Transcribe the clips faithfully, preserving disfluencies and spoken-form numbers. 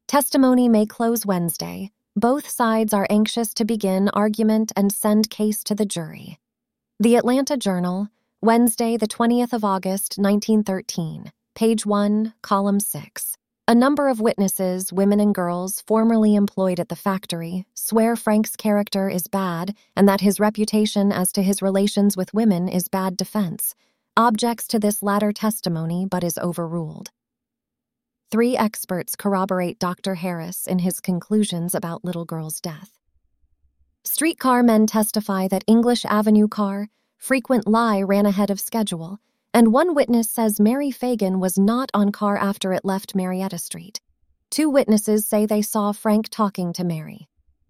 Testimony may close Wednesday. Both sides are anxious to begin argument and send case to the jury. The Atlanta Journal, Wednesday, the twentieth of August, nineteen thirteen, page one, column six. A number of witnesses, women and girls, formerly employed at the factory, swear Frank's character is bad and that his reputation as to his relations with women is bad defense. Objects to this latter testimony but is overruled. Three experts corroborate Doctor Harris in his conclusions about little girl's death. Streetcar men testify that English Avenue car, frequent lie ran ahead of schedule, and one witness says Mary Fagan was not on car after it left Marietta Street. Two witnesses say they saw Frank talking to Mary.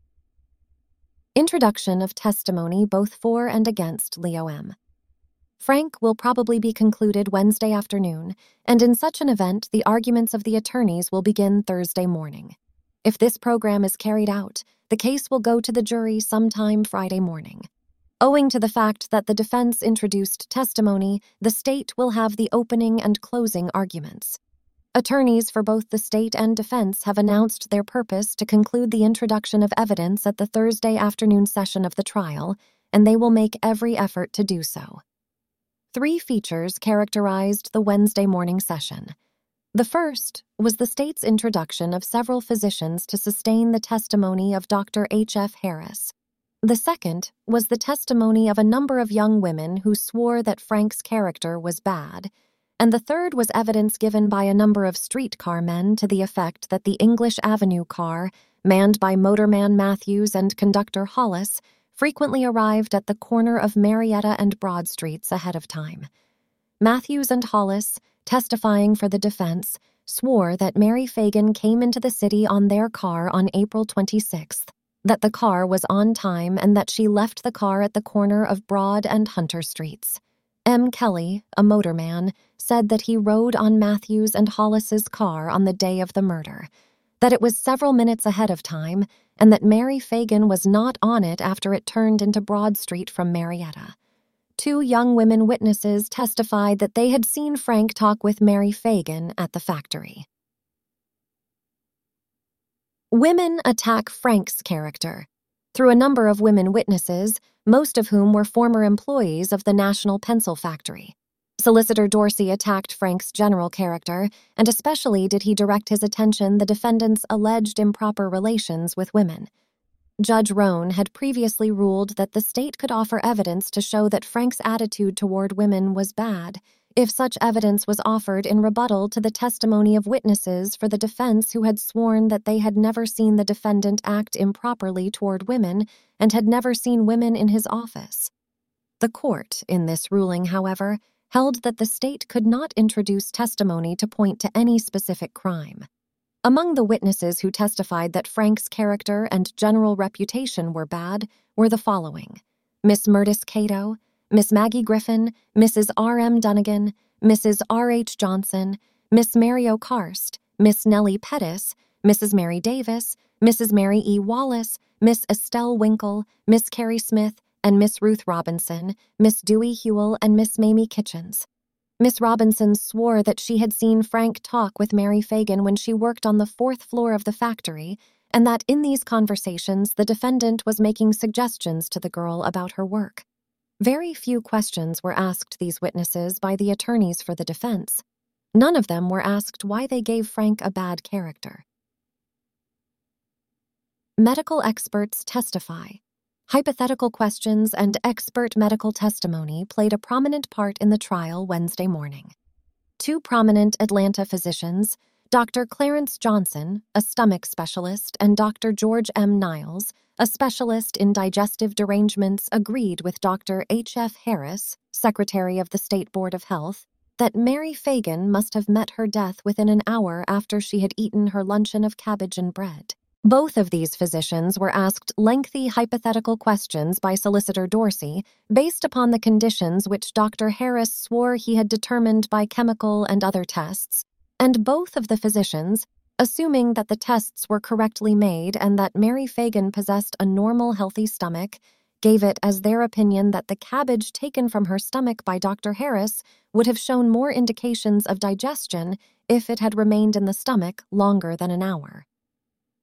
Introduction of testimony both for and against Leo M. Frank will probably be concluded Wednesday afternoon, and in such an event, the arguments of the attorneys will begin Thursday morning. If this program is carried out, the case will go to the jury sometime Friday morning. Owing to the fact that the defense introduced testimony, the state will have the opening and closing arguments. Attorneys for both the state and defense have announced their purpose to conclude the introduction of evidence at the Thursday afternoon session of the trial, and they will make every effort to do so. Three features characterized the Wednesday morning session. The first was the state's introduction of several physicians to sustain the testimony of Doctor H F Harris. The second was the testimony of a number of young women who swore that Frank's character was bad, and the third was evidence given by a number of streetcar men to the effect that the English Avenue car, manned by motorman Matthews and conductor Hollis, frequently arrived at the corner of Marietta and Broad Streets ahead of time. Matthews and Hollis, testifying for the defense, swore that Mary Fagan came into the city on their car on April twenty-sixth, that the car was on time and that she left the car at the corner of Broad and Hunter Streets. M. Kelly, a motorman, said that he rode on Matthews and Hollis's car on the day of the murder, that it was several minutes ahead of time, and that Mary Fagan was not on it after it turned into Broad Street from Marietta. Two young women witnesses testified that they had seen Frank talk with Mary Fagan at the factory. Women attack Frank's character. Through a number of women witnesses, most of whom were former employees of the National Pencil Factory. Solicitor Dorsey attacked Frank's general character, and especially did he direct his attention the defendant's alleged improper relations with women. Judge Roan had previously ruled that the state could offer evidence to show that Frank's attitude toward women was bad, if such evidence was offered in rebuttal to the testimony of witnesses for the defense who had sworn that they had never seen the defendant act improperly toward women and had never seen women in his office. The court, in this ruling, however, held that the state could not introduce testimony to point to any specific crime. Among the witnesses who testified that Frank's character and general reputation were bad were the following: Miss Murtis Cato, Miss Maggie Griffin, Missus R M Dunnigan, Missus R H Johnson, Miss Mary O'Karst, Miss Nellie Pettis, Missus Mary Davis, Missus Mary E. Wallace, Miss Estelle Winkle, Miss Carrie Smith, and Miss Ruth Robinson, Miss Dewey Hewell, and Miss Mamie Kitchens. Miss Robinson swore that she had seen Frank talk with Mary Fagan when she worked on the fourth floor of the factory, and that in these conversations the defendant was making suggestions to the girl about her work. Very few questions were asked these witnesses by the attorneys for the defense. None of them were asked why they gave Frank a bad character. Medical experts testify. Hypothetical questions and expert medical testimony played a prominent part in the trial Wednesday morning. Two prominent Atlanta physicians, Doctor Clarence Johnson, a stomach specialist, and Doctor George M. Niles, a specialist in digestive derangements, agreed with Doctor H F Harris, Secretary of the State Board of Health, that Mary Fagan must have met her death within an hour after she had eaten her luncheon of cabbage and bread. Both of these physicians were asked lengthy hypothetical questions by Solicitor Dorsey based upon the conditions which Doctor Harris swore he had determined by chemical and other tests, and both of the physicians, assuming that the tests were correctly made and that Mary Fagan possessed a normal, healthy stomach, gave it as their opinion that the cabbage taken from her stomach by Doctor Harris would have shown more indications of digestion if it had remained in the stomach longer than an hour.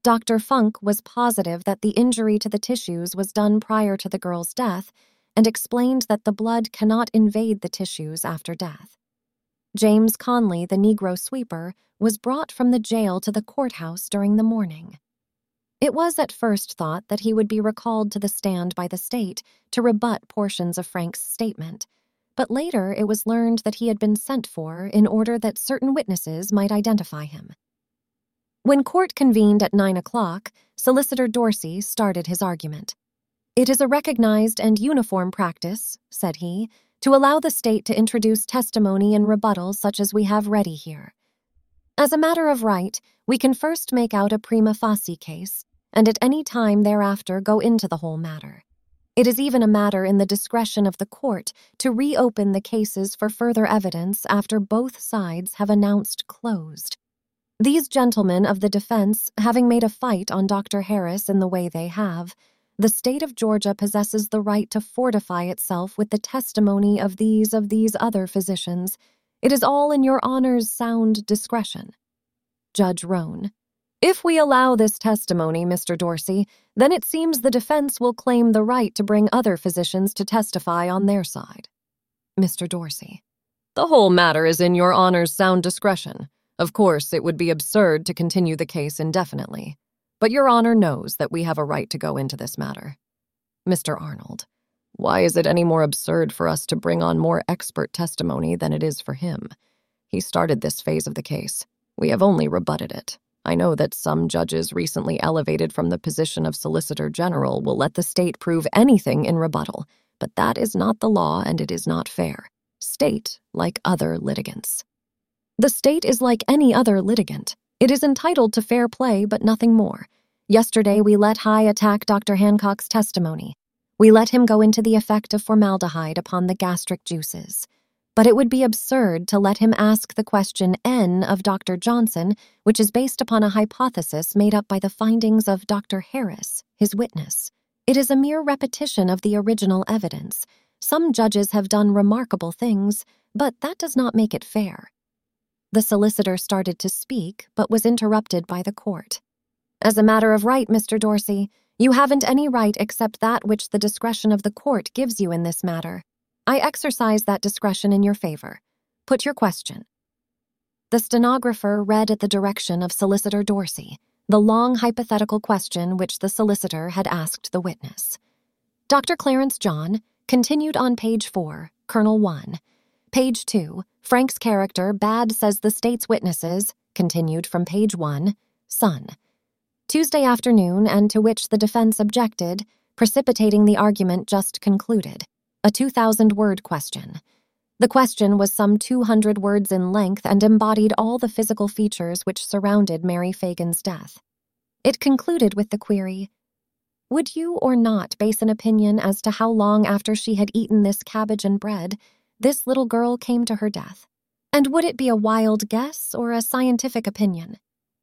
Doctor Funk was positive that the injury to the tissues was done prior to the girl's death and explained that the blood cannot invade the tissues after death. James Conley, the Negro sweeper, was brought from the jail to the courthouse during the morning. It was at first thought that he would be recalled to the stand by the state to rebut portions of Frank's statement, but later it was learned that he had been sent for in order that certain witnesses might identify him. When court convened at nine o'clock, Solicitor Dorsey started his argument. "It is a recognized and uniform practice," said he, "to allow the state to introduce testimony and rebuttals such as we have ready here. As a matter of right, we can first make out a prima facie case, and at any time thereafter go into the whole matter. It is even a matter in the discretion of the court to reopen the cases for further evidence after both sides have announced closed. These gentlemen of the defense having made a fight on Doctor Harris in the way they have, the state of Georgia possesses the right to fortify itself with the testimony of these of these other physicians. It is all in your honor's sound discretion." Judge Roan: "If we allow this testimony, Mister Dorsey, then it seems the defense will claim the right to bring other physicians to testify on their side." Mister Dorsey: "The whole matter is in your honor's sound discretion. Of course, it would be absurd to continue the case indefinitely. But your honor knows that we have a right to go into this matter." Mister Arnold: "Why is it any more absurd for us to bring on more expert testimony than it is for him? He started this phase of the case. We have only rebutted it. I know that some judges recently elevated from the position of Solicitor General will let the state prove anything in rebuttal, but that is not the law and it is not fair. State like other litigants." "The state is like any other litigant. It is entitled to fair play, but nothing more. Yesterday we let High attack Doctor Hancock's testimony. We let him go into the effect of formaldehyde upon the gastric juices. But it would be absurd to let him ask the question N of Doctor Johnson, which is based upon a hypothesis made up by the findings of Doctor Harris, his witness. It is a mere repetition of the original evidence. Some judges have done remarkable things, but that does not make it fair." The solicitor started to speak, but was interrupted by the court. "As a matter of right, Mister Dorsey, you haven't any right except that which the discretion of the court gives you in this matter. I exercise that discretion in your favor. Put your question." The stenographer read at the direction of Solicitor Dorsey the long hypothetical question which the solicitor had asked the witness. Doctor Clarence John continued on page four, Colonel one. Page two, Frank's character bad says the state's witnesses, continued from page one, son. Tuesday afternoon, and to which the defense objected, precipitating the argument just concluded. A two thousand word question. The question was some two hundred words in length and embodied all the physical features which surrounded Mary Fagan's death. It concluded with the query, "Would you or not base an opinion as to how long after she had eaten this cabbage and bread this little girl came to her death? And would it be a wild guess or a scientific opinion?"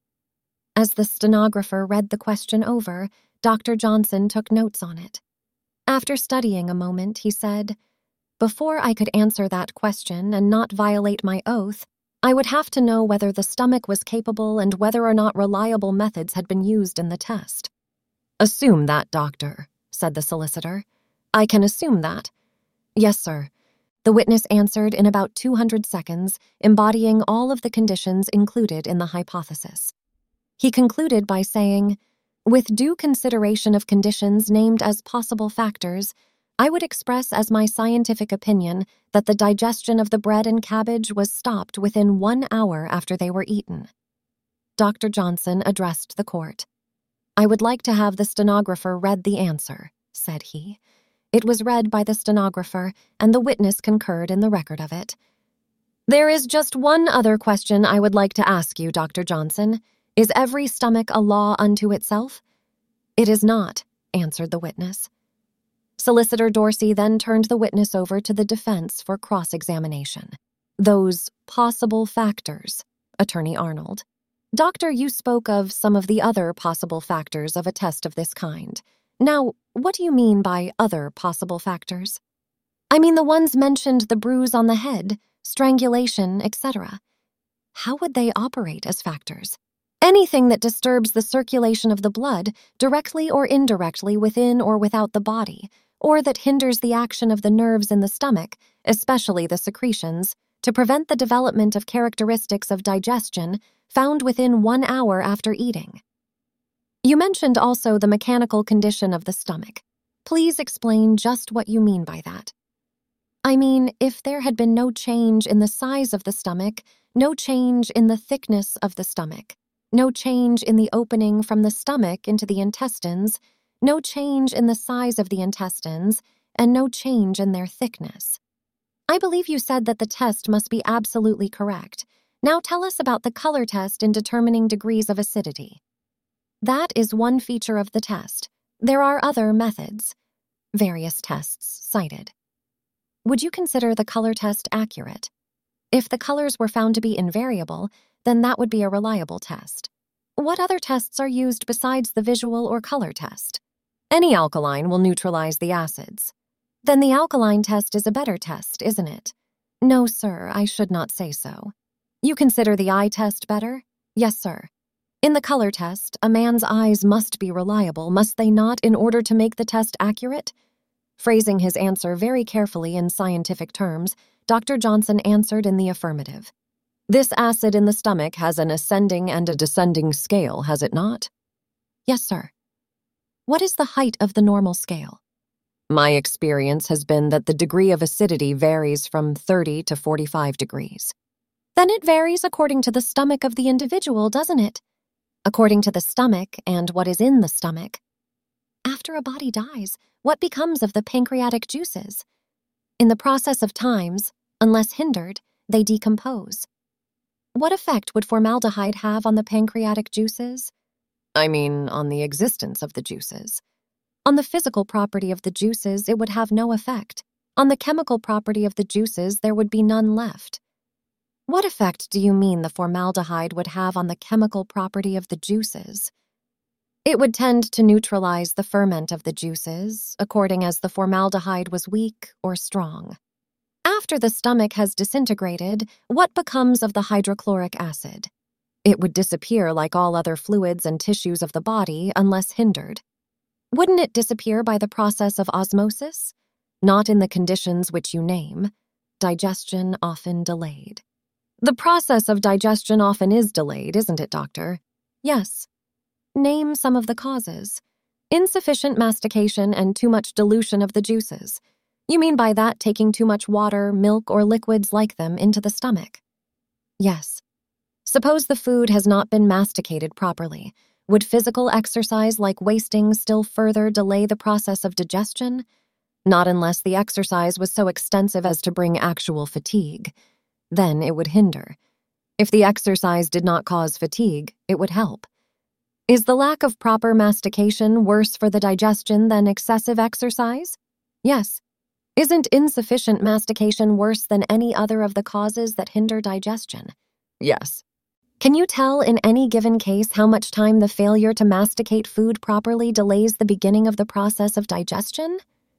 As the stenographer read the question over, Doctor Johnson took notes on it. After studying a moment, he said, "Before I could answer that question and not violate my oath, I would have to know whether the stomach was capable and whether or not reliable methods had been used in the test." "Assume that, doctor," said the solicitor. "I can assume that." "Yes, sir," the witness answered in about two hundred seconds, embodying all of the conditions included in the hypothesis. He concluded by saying, "With due consideration of conditions named as possible factors, I would express as my scientific opinion that the digestion of the bread and cabbage was stopped within one hour after they were eaten." Doctor Johnson addressed the court. "I would like to have the stenographer read the answer," said he. It was read by the stenographer, and the witness concurred in the record of it. "There is just one other question I would like to ask you, Doctor Johnson. Is every stomach a law unto itself?" "It is not," answered the witness. Solicitor Dorsey then turned the witness over to the defense for cross-examination. "Those possible factors," Attorney Arnold. "Doctor, you spoke of some of the other possible factors of a test of this kind. Now, what do you mean by other possible factors?" "I mean the ones mentioned, the bruise on the head, strangulation, et cetera. How would they operate as factors? Anything that disturbs the circulation of the blood, directly or indirectly within or without the body, or that hinders the action of the nerves in the stomach, especially the secretions, to prevent the development of characteristics of digestion found within one hour after eating. You mentioned also the mechanical condition of the stomach. Please explain just what you mean by that. I mean, if there had been no change in the size of the stomach, no change in the thickness of the stomach, no change in the opening from the stomach into the intestines, no change in the size of the intestines, and no change in their thickness. I believe you said that the test must be absolutely correct. Now tell us about the color test in determining degrees of acidity. That is one feature of the test. There are other methods. Various tests cited. Would you consider the color test accurate? If the colors were found to be invariable, then that would be a reliable test. What other tests are used besides the visual or color test? Any alkaline will neutralize the acids. Then the alkaline test is a better test, isn't it? No, sir, I should not say so. You consider the eye test better? Yes, sir. In the color test, a man's eyes must be reliable, must they not, in order to make the test accurate? Phrasing his answer very carefully in scientific terms, Doctor Johnson answered in the affirmative. This acid in the stomach has an ascending and a descending scale, has it not? Yes, sir. What is the height of the normal scale? My experience has been that the degree of acidity varies from thirty to forty-five degrees. Then it varies according to the stomach of the individual, doesn't it? According to the stomach and what is in the stomach. After a body dies, what becomes of the pancreatic juices? In the process of times, unless hindered, they decompose. What effect would formaldehyde have on the pancreatic juices? I mean, on the existence of the juices. On the physical property of the juices, it would have no effect. On the chemical property of the juices, there would be none left. What effect do you mean the formaldehyde would have on the chemical property of the juices? It would tend to neutralize the ferment of the juices, according as the formaldehyde was weak or strong. After the stomach has disintegrated, what becomes of the hydrochloric acid? It would disappear like all other fluids and tissues of the body unless hindered. Wouldn't it disappear by the process of osmosis? Not in the conditions which you name. Digestion often delayed. The process of digestion often is delayed, isn't it, doctor? Yes. Name some of the causes. Insufficient mastication and too much dilution of the juices. You mean by that taking too much water, milk, or liquids like them into the stomach? Yes. Suppose the food has not been masticated properly. Would physical exercise like wasting still further delay the process of digestion? Not unless the exercise was so extensive as to bring actual fatigue. Then it would hinder. If the exercise did not cause fatigue, it would help. Is the lack of proper mastication worse for the digestion than excessive exercise? Yes. Isn't insufficient mastication worse than any other of the causes that hinder digestion? Yes. Can you tell in any given case how much time the failure to masticate food properly delays the beginning of the process of digestion?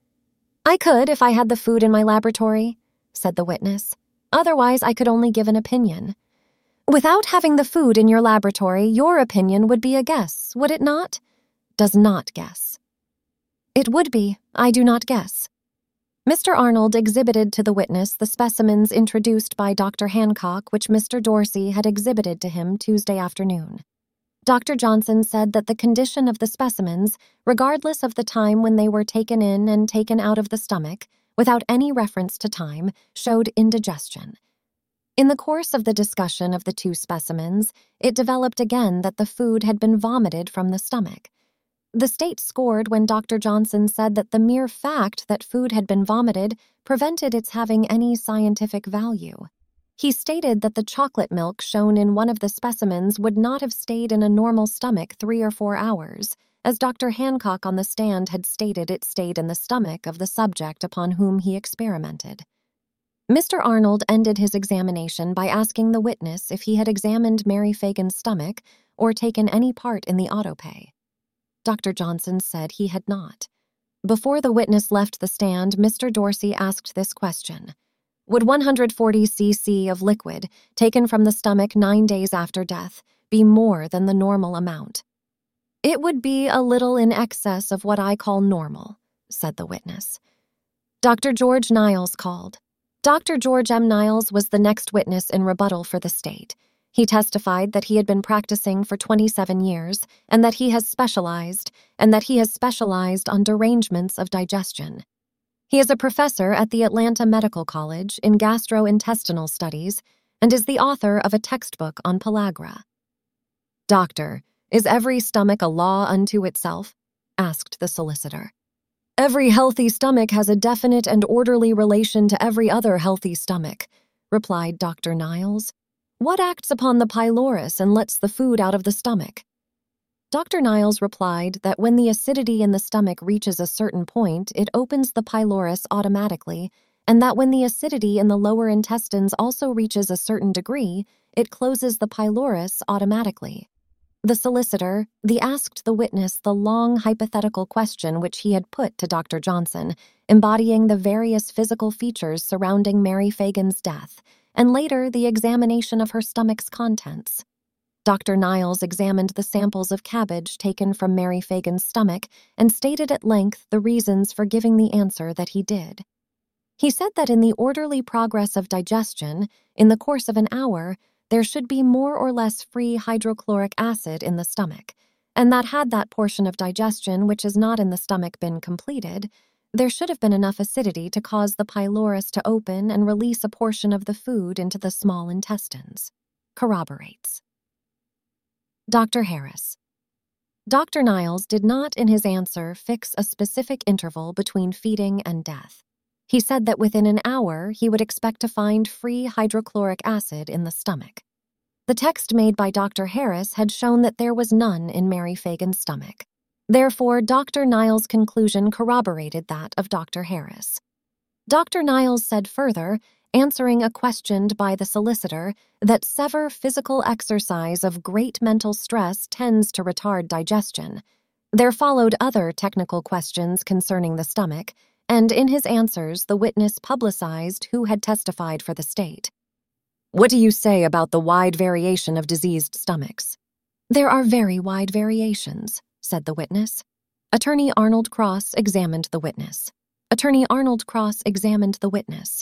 I could if I had the food in my laboratory, said the witness. Otherwise, I could only give an opinion. Without having the food in your laboratory, your opinion would be a guess, would it not? Does not guess. It would be, I do not guess. Mister Arnold exhibited to the witness the specimens introduced by Doctor Hancock which Mister Dorsey had exhibited to him Tuesday afternoon. Doctor Johnson said that the condition of the specimens, regardless of the time when they were taken in and taken out of the stomach, without any reference to time, showed indigestion. In the course of the discussion of the two specimens, it developed again that the food had been vomited from the stomach. The state scored when Doctor Johnson said that the mere fact that food had been vomited prevented its having any scientific value. He stated that the chocolate milk shown in one of the specimens would not have stayed in a normal stomach three or four hours, as Doctor Hancock on the stand had stated it stayed in the stomach of the subject upon whom he experimented. Mister Arnold ended his examination by asking the witness if he had examined Mary Fagan's stomach or taken any part in the autopay. Doctor Johnson said he had not. Before the witness left the stand, Mister Dorsey asked this question. Would one hundred forty c c of liquid, taken from the stomach nine days after death, be more than the normal amount. It would be a little in excess of what I call normal, said the witness. Doctor George Niles called. Doctor George M. Niles was the next witness in rebuttal for the state. He testified that he had been practicing for twenty-seven years and that he has specialized, and that he has specialized on derangements of digestion. He is a professor at the Atlanta Medical College in gastrointestinal studies and is the author of a textbook on pellagra. Doctor, is every stomach a law unto itself? Asked the solicitor. Every healthy stomach has a definite and orderly relation to every other healthy stomach, replied Doctor Niles. What acts upon the pylorus and lets the food out of the stomach? Doctor Niles replied that when the acidity in the stomach reaches a certain point, it opens the pylorus automatically, and that when the acidity in the lower intestines also reaches a certain degree, it closes the pylorus automatically. The solicitor, the asked the witness the long hypothetical question which he had put to Doctor Johnson, embodying the various physical features surrounding Mary Fagan's death, and later the examination of her stomach's contents. Doctor Niles examined the samples of cabbage taken from Mary Fagan's stomach and stated at length the reasons for giving the answer that he did. He said that in the orderly progress of digestion, in the course of an hour, there should be more or less free hydrochloric acid in the stomach, and that had that portion of digestion which is not in the stomach been completed, there should have been enough acidity to cause the pylorus to open and release a portion of the food into the small intestines. Corroborates. Doctor Harris. Doctor Niles did not in his answer fix a specific interval between feeding and death. He said that within an hour he would expect to find free hydrochloric acid in the stomach. The text made by Doctor Harris had shown that there was none in Mary Fagan's stomach. Therefore, Doctor Niles' conclusion corroborated that of Doctor Harris. Doctor Niles said further, answering a question by the solicitor, that severe physical exercise of great mental stress tends to retard digestion. There followed other technical questions concerning the stomach, and in his answers the witness publicized who had testified for the state. What do you say about the wide variation of diseased stomachs? There are very wide variations, said the witness. Attorney Arnold Cross examined the witness. Attorney Arnold Cross examined the witness.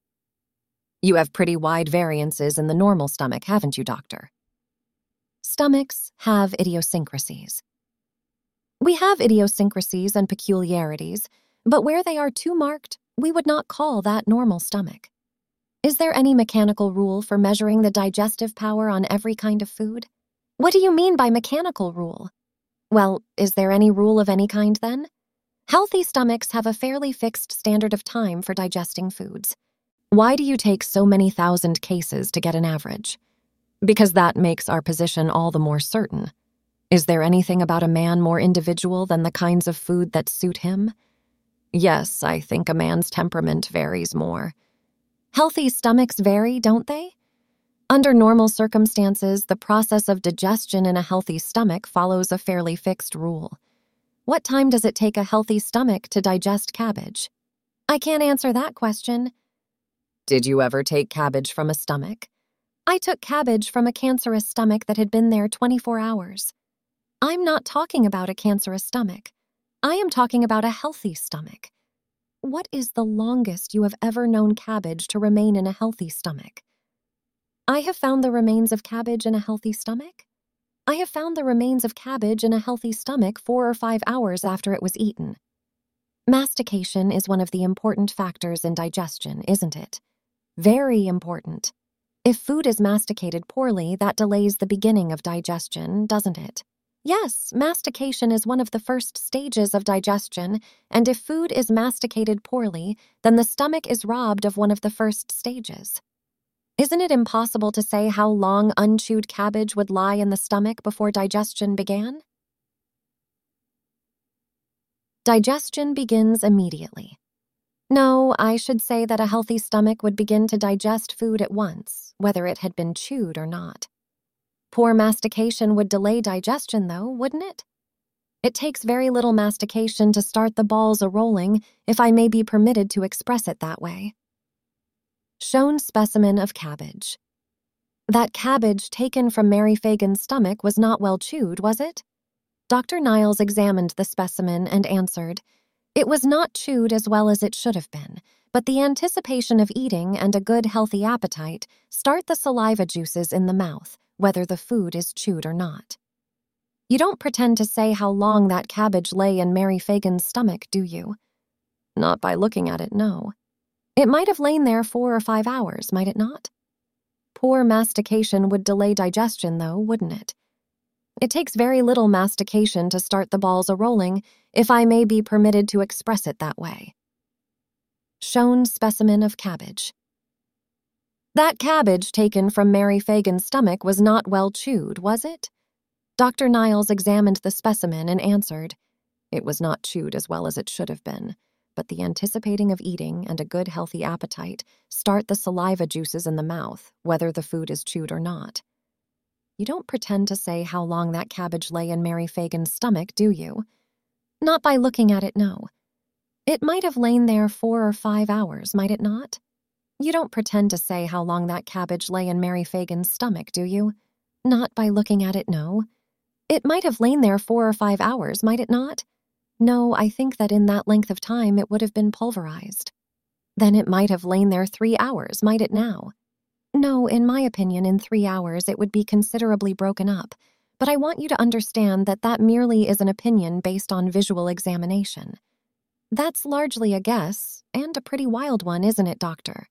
You have pretty wide variances in the normal stomach, haven't you, doctor? Stomachs have idiosyncrasies. We have idiosyncrasies and peculiarities, but where they are too marked, we would not call that normal stomach. Is there any mechanical rule for measuring the digestive power on every kind of food? What do you mean by mechanical rule? Well, is there any rule of any kind then? Healthy stomachs have a fairly fixed standard of time for digesting foods. Why do you take so many thousand cases to get an average? Because that makes our position all the more certain. Is there anything about a man more individual than the kinds of food that suit him? Yes, I think a man's temperament varies more. Healthy stomachs vary, don't they? Under normal circumstances, the process of digestion in a healthy stomach follows a fairly fixed rule. What time does it take a healthy stomach to digest cabbage? I can't answer that question. Did you ever take cabbage from a stomach? I took cabbage from a cancerous stomach that had been there twenty-four hours. I'm not talking about a cancerous stomach. I am talking about a healthy stomach. What is the longest you have ever known cabbage to remain in a healthy stomach? I have found the remains of cabbage in a healthy stomach. I have found the remains of cabbage in a healthy stomach four or five hours after it was eaten. Mastication is one of the important factors in digestion, isn't it? Very important. If food is masticated poorly, that delays the beginning of digestion, doesn't it? Yes, mastication is one of the first stages of digestion, and if food is masticated poorly, then the stomach is robbed of one of the first stages. Isn't it impossible to say how long unchewed cabbage would lie in the stomach before digestion began? Digestion begins immediately. No, I should say that a healthy stomach would begin to digest food at once, whether it had been chewed or not. Poor mastication would delay digestion, though, wouldn't it? It takes very little mastication to start the balls a-rolling, if I may be permitted to express it that way. Shown specimen of cabbage. That cabbage taken from Mary Fagan's stomach was not well chewed, was it? Doctor Niles examined the specimen and answered, "It was not chewed as well as it should have been, but the anticipation of eating and a good healthy appetite start the saliva juices in the mouth, whether the food is chewed or not." You don't pretend to say how long that cabbage lay in Mary Fagan's stomach, do you? Not by looking at it, no. It might have lain there four or five hours, might it not? Poor mastication would delay digestion, though, wouldn't it? It takes very little mastication to start the balls a-rolling, if I may be permitted to express it that way. Shown specimen of cabbage. That cabbage taken from Mary Fagan's stomach was not well chewed, was it? Doctor Niles examined the specimen and answered, "It was not chewed as well as it should have been, but the anticipating of eating and a good healthy appetite start the saliva juices in the mouth, whether the food is chewed or not." You don't pretend to say how long that cabbage lay in Mary Fagan's stomach, do you? Not by looking at it, no. It might have lain there four or five hours, might it not? You don't pretend to say how long that cabbage lay in Mary Fagan's stomach, do you? Not by looking at it, no. It might have lain there four or five hours, might it not? No, I think that in that length of time it would have been pulverized. Then it might have lain there three hours, might it now? No, in my opinion, in three hours it would be considerably broken up, but I want you to understand that that merely is an opinion based on visual examination. That's largely a guess, and a pretty wild one, isn't it, Doctor?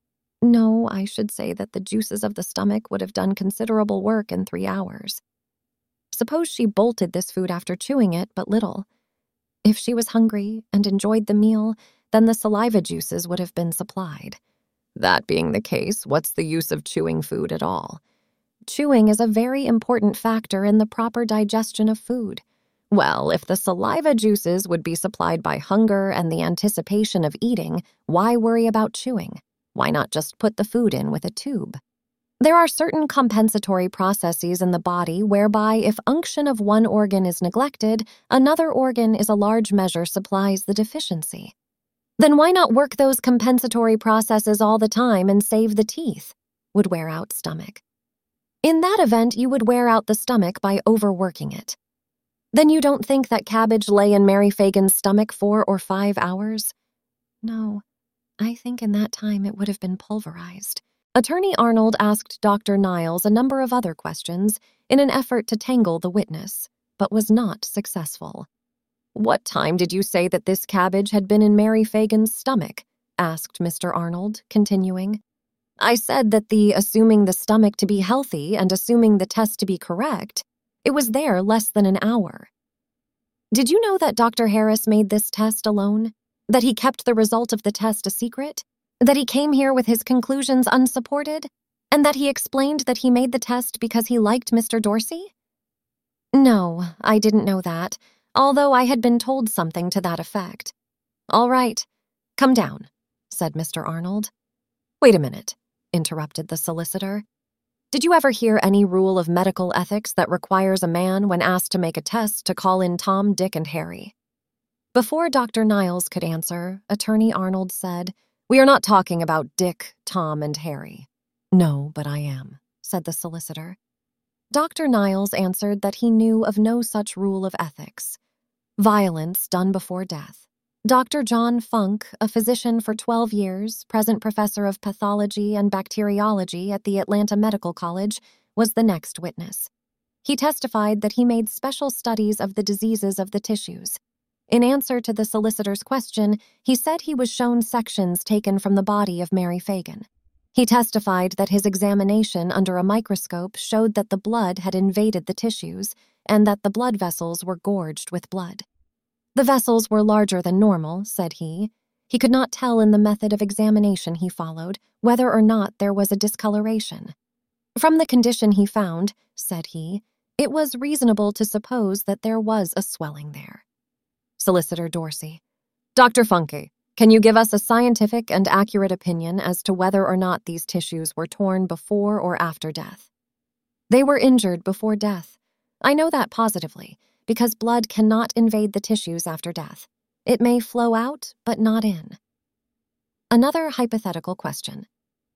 No, I should say that the juices of the stomach would have done considerable work in three hours. Suppose she bolted this food after chewing it but little. If she was hungry and enjoyed the meal, then the saliva juices would have been supplied. That being the case, what's the use of chewing food at all? Chewing is a very important factor in the proper digestion of food. Well, if the saliva juices would be supplied by hunger and the anticipation of eating, why worry about chewing? Why not just put the food in with a tube? There are certain compensatory processes in the body whereby if unction of one organ is neglected, another organ is a large measure supplies the deficiency. Then why not work those compensatory processes all the time and save the teeth? Would wear out stomach. In that event, you would wear out the stomach by overworking it. Then you don't think that cabbage lay in Mary Fagan's stomach four or five hours? No, I think in that time it would have been pulverized. Attorney Arnold asked Doctor Niles a number of other questions in an effort to tangle the witness, but was not successful. "What time did you say that this cabbage had been in Mary Fagan's stomach?" asked Mister Arnold, continuing. "I said that the assuming the stomach to be healthy and assuming the test to be correct, it was there less than an hour. Did you know that Doctor Harris made this test alone? That he kept the result of the test a secret? That he came here with his conclusions unsupported? And that he explained that he made the test because he liked Mister Dorsey?" "No, I didn't know that, although I had been told something to that effect." "All right, come down," said Mister Arnold. "Wait a minute," interrupted the solicitor. "Did you ever hear any rule of medical ethics that requires a man, when asked to make a test, to call in Tom, Dick, and Harry?" Before Doctor Niles could answer, Attorney Arnold said, "We are not talking about Dick, Tom, and Harry." "No, but I am," said the solicitor. Doctor Niles answered that he knew of no such rule of ethics. Violence done before death. Doctor John Funk, a physician for twelve years, present professor of pathology and bacteriology at the Atlanta Medical College, was the next witness. He testified that he made special studies of the diseases of the tissues. In answer to the solicitor's question, he said he was shown sections taken from the body of Mary Fagan. He testified that his examination under a microscope showed that the blood had invaded the tissues and that the blood vessels were gorged with blood. The vessels were larger than normal, said he. He could not tell in the method of examination he followed whether or not there was a discoloration. From the condition he found, said he, it was reasonable to suppose that there was a swelling there. Solicitor Dorsey. Doctor Funke, can you give us a scientific and accurate opinion as to whether or not these tissues were torn before or after death? They were injured before death. I know that positively, because blood cannot invade the tissues after death. It may flow out, but not in. Another hypothetical question.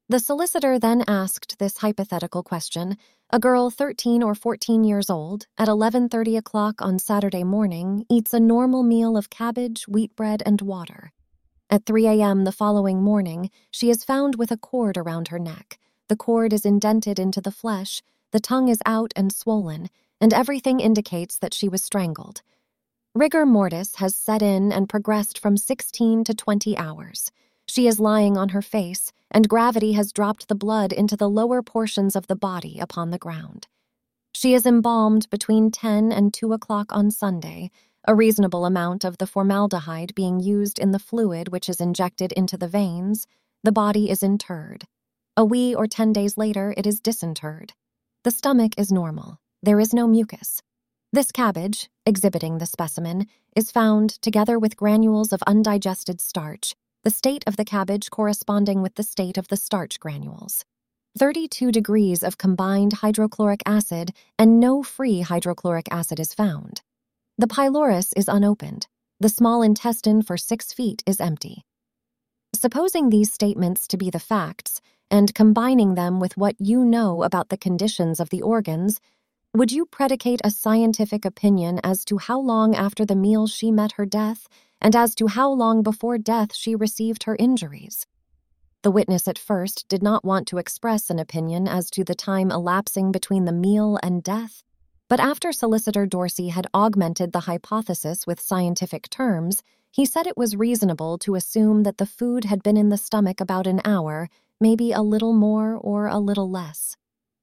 The solicitor then asked this hypothetical question. A girl thirteen or fourteen years old, at eleven thirty o'clock on Saturday morning, eats a normal meal of cabbage, wheat bread, and water. At three a.m. the following morning, she is found with a cord around her neck. The cord is indented into the flesh, the tongue is out and swollen, and everything indicates that she was strangled. Rigor mortis has set in and progressed from sixteen to twenty hours. She is lying on her face, and gravity has dropped the blood into the lower portions of the body upon the ground. She is embalmed between ten and two o'clock on Sunday, a reasonable amount of the formaldehyde being used in the fluid which is injected into the veins. The body is interred. A wee or ten days later, it is disinterred. The stomach is normal. There is no mucus. This cabbage, exhibiting the specimen, is found together with granules of undigested starch, the state of the cabbage corresponding with the state of the starch granules. thirty-two degrees of combined hydrochloric acid and no free hydrochloric acid is found. The pylorus is unopened. The small intestine for six feet is empty. Supposing these statements to be the facts, and combining them with what you know about the conditions of the organs, would you predicate a scientific opinion as to how long after the meal she met her death, and as to how long before death she received her injuries? The witness at first did not want to express an opinion as to the time elapsing between the meal and death, but after Solicitor Dorsey had augmented the hypothesis with scientific terms, he said it was reasonable to assume that the food had been in the stomach about an hour, maybe a little more or a little less.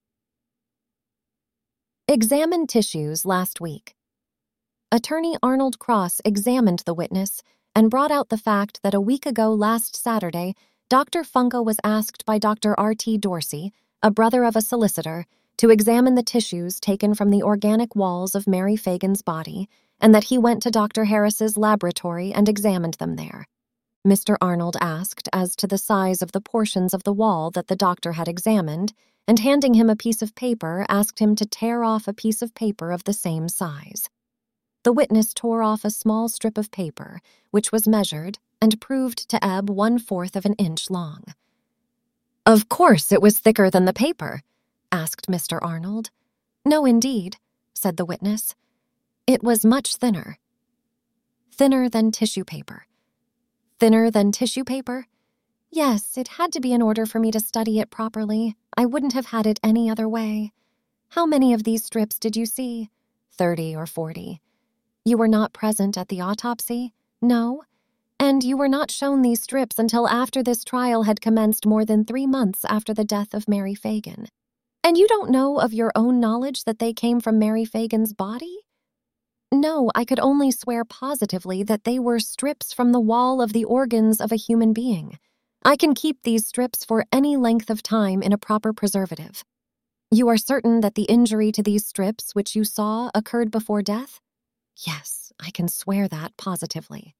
Examined tissues last week. Attorney Arnold Cross examined the witness and brought out the fact that a week ago last Saturday, Doctor Funke was asked by Doctor R T Dorsey, a brother of a solicitor, to examine the tissues taken from the organic walls of Mary Fagan's body, and that he went to Doctor Harris's laboratory and examined them there. Mister Arnold asked as to the size of the portions of the wall that the doctor had examined, and handing him a piece of paper, asked him to tear off a piece of paper of the same size. The witness tore off a small strip of paper, which was measured and proved to ebb one-fourth of an inch long. "Of course it was thicker than the paper," asked Mister Arnold. "No, indeed," said the witness. "It was much thinner." "Thinner than tissue paper." "Thinner than tissue paper?" "Yes, it had to be in order for me to study it properly. I wouldn't have had it any other way." "How many of these strips did you see?" Thirty or forty." "You were not present at the autopsy?" "No." "And you were not shown these strips until after this trial had commenced more than three months after the death of Mary Fagan. And you don't know of your own knowledge that they came from Mary Fagan's body?" "No, I could only swear positively that they were strips from the wall of the organs of a human being. I can keep these strips for any length of time in a proper preservative." "You are certain that the injury to these strips which you saw occurred before death?" "Yes, I can swear that positively."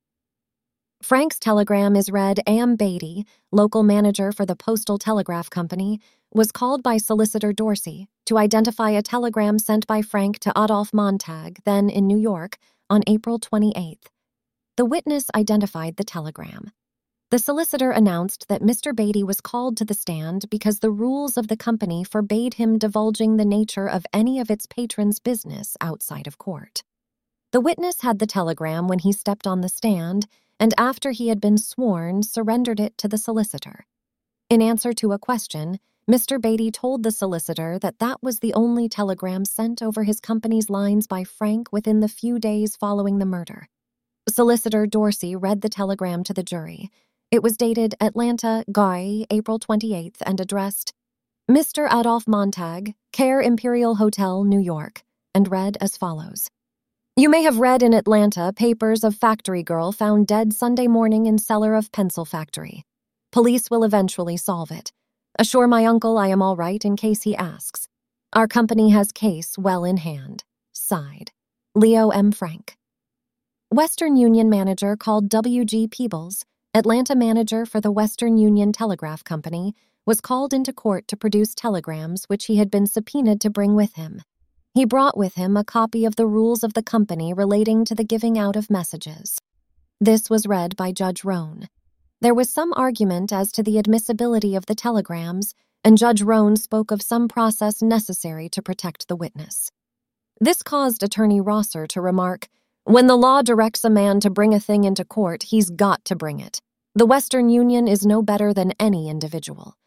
Frank's telegram is read. Am Beatty, local manager for the Postal Telegraph Company, was called by Solicitor Dorsey to identify a telegram sent by Frank to Adolphe Montag, then in New York, on April twenty-eighth. The witness identified the telegram. The solicitor announced that Mister Beatty was called to the stand because the rules of the company forbade him divulging the nature of any of its patrons' business outside of court. The witness had the telegram when he stepped on the stand, and after he had been sworn, surrendered it to the solicitor. In answer to a question, Mister Beatty told the solicitor that that was the only telegram sent over his company's lines by Frank within the few days following the murder. Solicitor Dorsey read the telegram to the jury. It was dated Atlanta, Guy, April twenty-eighth, and addressed, "Mister Adolphe Montag, Care Imperial Hotel, New York," and read as follows. "You may have read in Atlanta papers of factory girl found dead Sunday morning in cellar of pencil factory. Police will eventually solve it. Assure my uncle I am all right in case he asks. Our company has case well in hand. Signed, Leo M. Frank." Western Union manager called W G Peebles, Atlanta manager for the Western Union Telegraph Company, was called into court to produce telegrams which he had been subpoenaed to bring with him. He brought with him a copy of the rules of the company relating to the giving out of messages. This was read by Judge Roan. There was some argument as to the admissibility of the telegrams, and Judge Roan spoke of some process necessary to protect the witness. This caused Attorney Rosser to remark, "When the law directs a man to bring a thing into court, he's got to bring it. The Western Union is no better than any individual."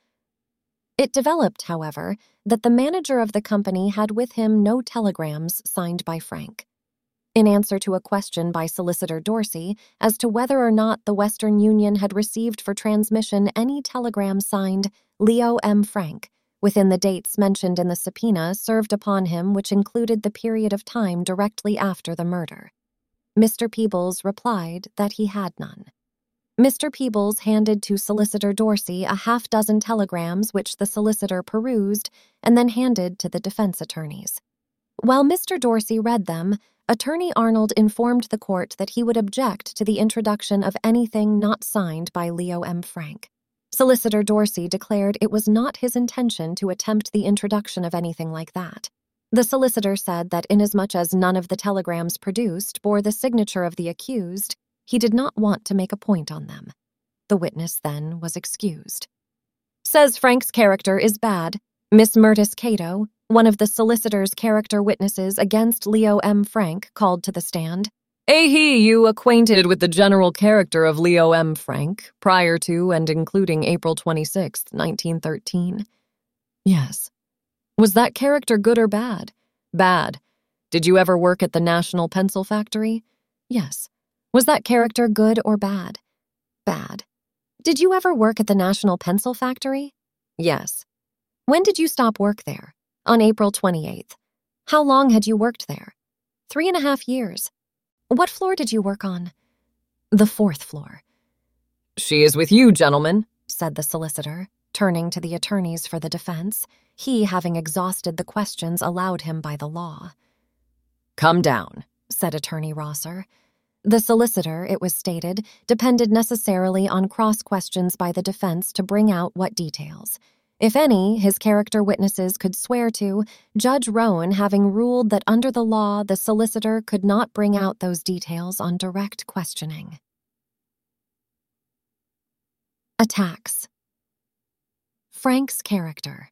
It developed, however, that the manager of the company had with him no telegrams signed by Frank. In answer to a question by Solicitor Dorsey as to whether or not the Western Union had received for transmission any telegram signed Leo M. Frank, within the dates mentioned in the subpoena served upon him, which included the period of time directly after the murder, Mister Peebles replied that he had none. Mister Peebles handed to Solicitor Dorsey a half-dozen telegrams which the solicitor perused and then handed to the defense attorneys. While Mister Dorsey read them, Attorney Arnold informed the court that he would object to the introduction of anything not signed by Leo M. Frank. Solicitor Dorsey declared it was not his intention to attempt the introduction of anything like that. The solicitor said that inasmuch as none of the telegrams produced bore the signature of the accused, he did not want to make a point on them. The witness then was excused. "Says Frank's character is bad. Miss Myrtis Cato, one of the solicitor's character witnesses against Leo M. Frank, called to the stand. "Eh, you acquainted with the general character of Leo M. Frank, prior to and including April twenty-sixth, nineteen thirteen? "Yes." "Was that character good or bad?" "Bad." "Did you ever work at the National Pencil Factory?" "Yes." "Was that character good or bad?" "Bad." "Did you ever work at the National Pencil Factory?" "Yes." "When did you stop work there?" "On April twenty-eighth. "How long had you worked there?" Three and a half years." "What floor did you work on?" "The fourth floor." "She is with you, gentlemen," said the solicitor, turning to the attorneys for the defense, he having exhausted the questions allowed him by the law. "Come down," said Attorney Rosser. The solicitor, it was stated, depended necessarily on cross-questions by the defense to bring out what details, if any, his character witnesses could swear to, Judge Roan having ruled that under the law the solicitor could not bring out those details on direct questioning. Attacks. Frank's character.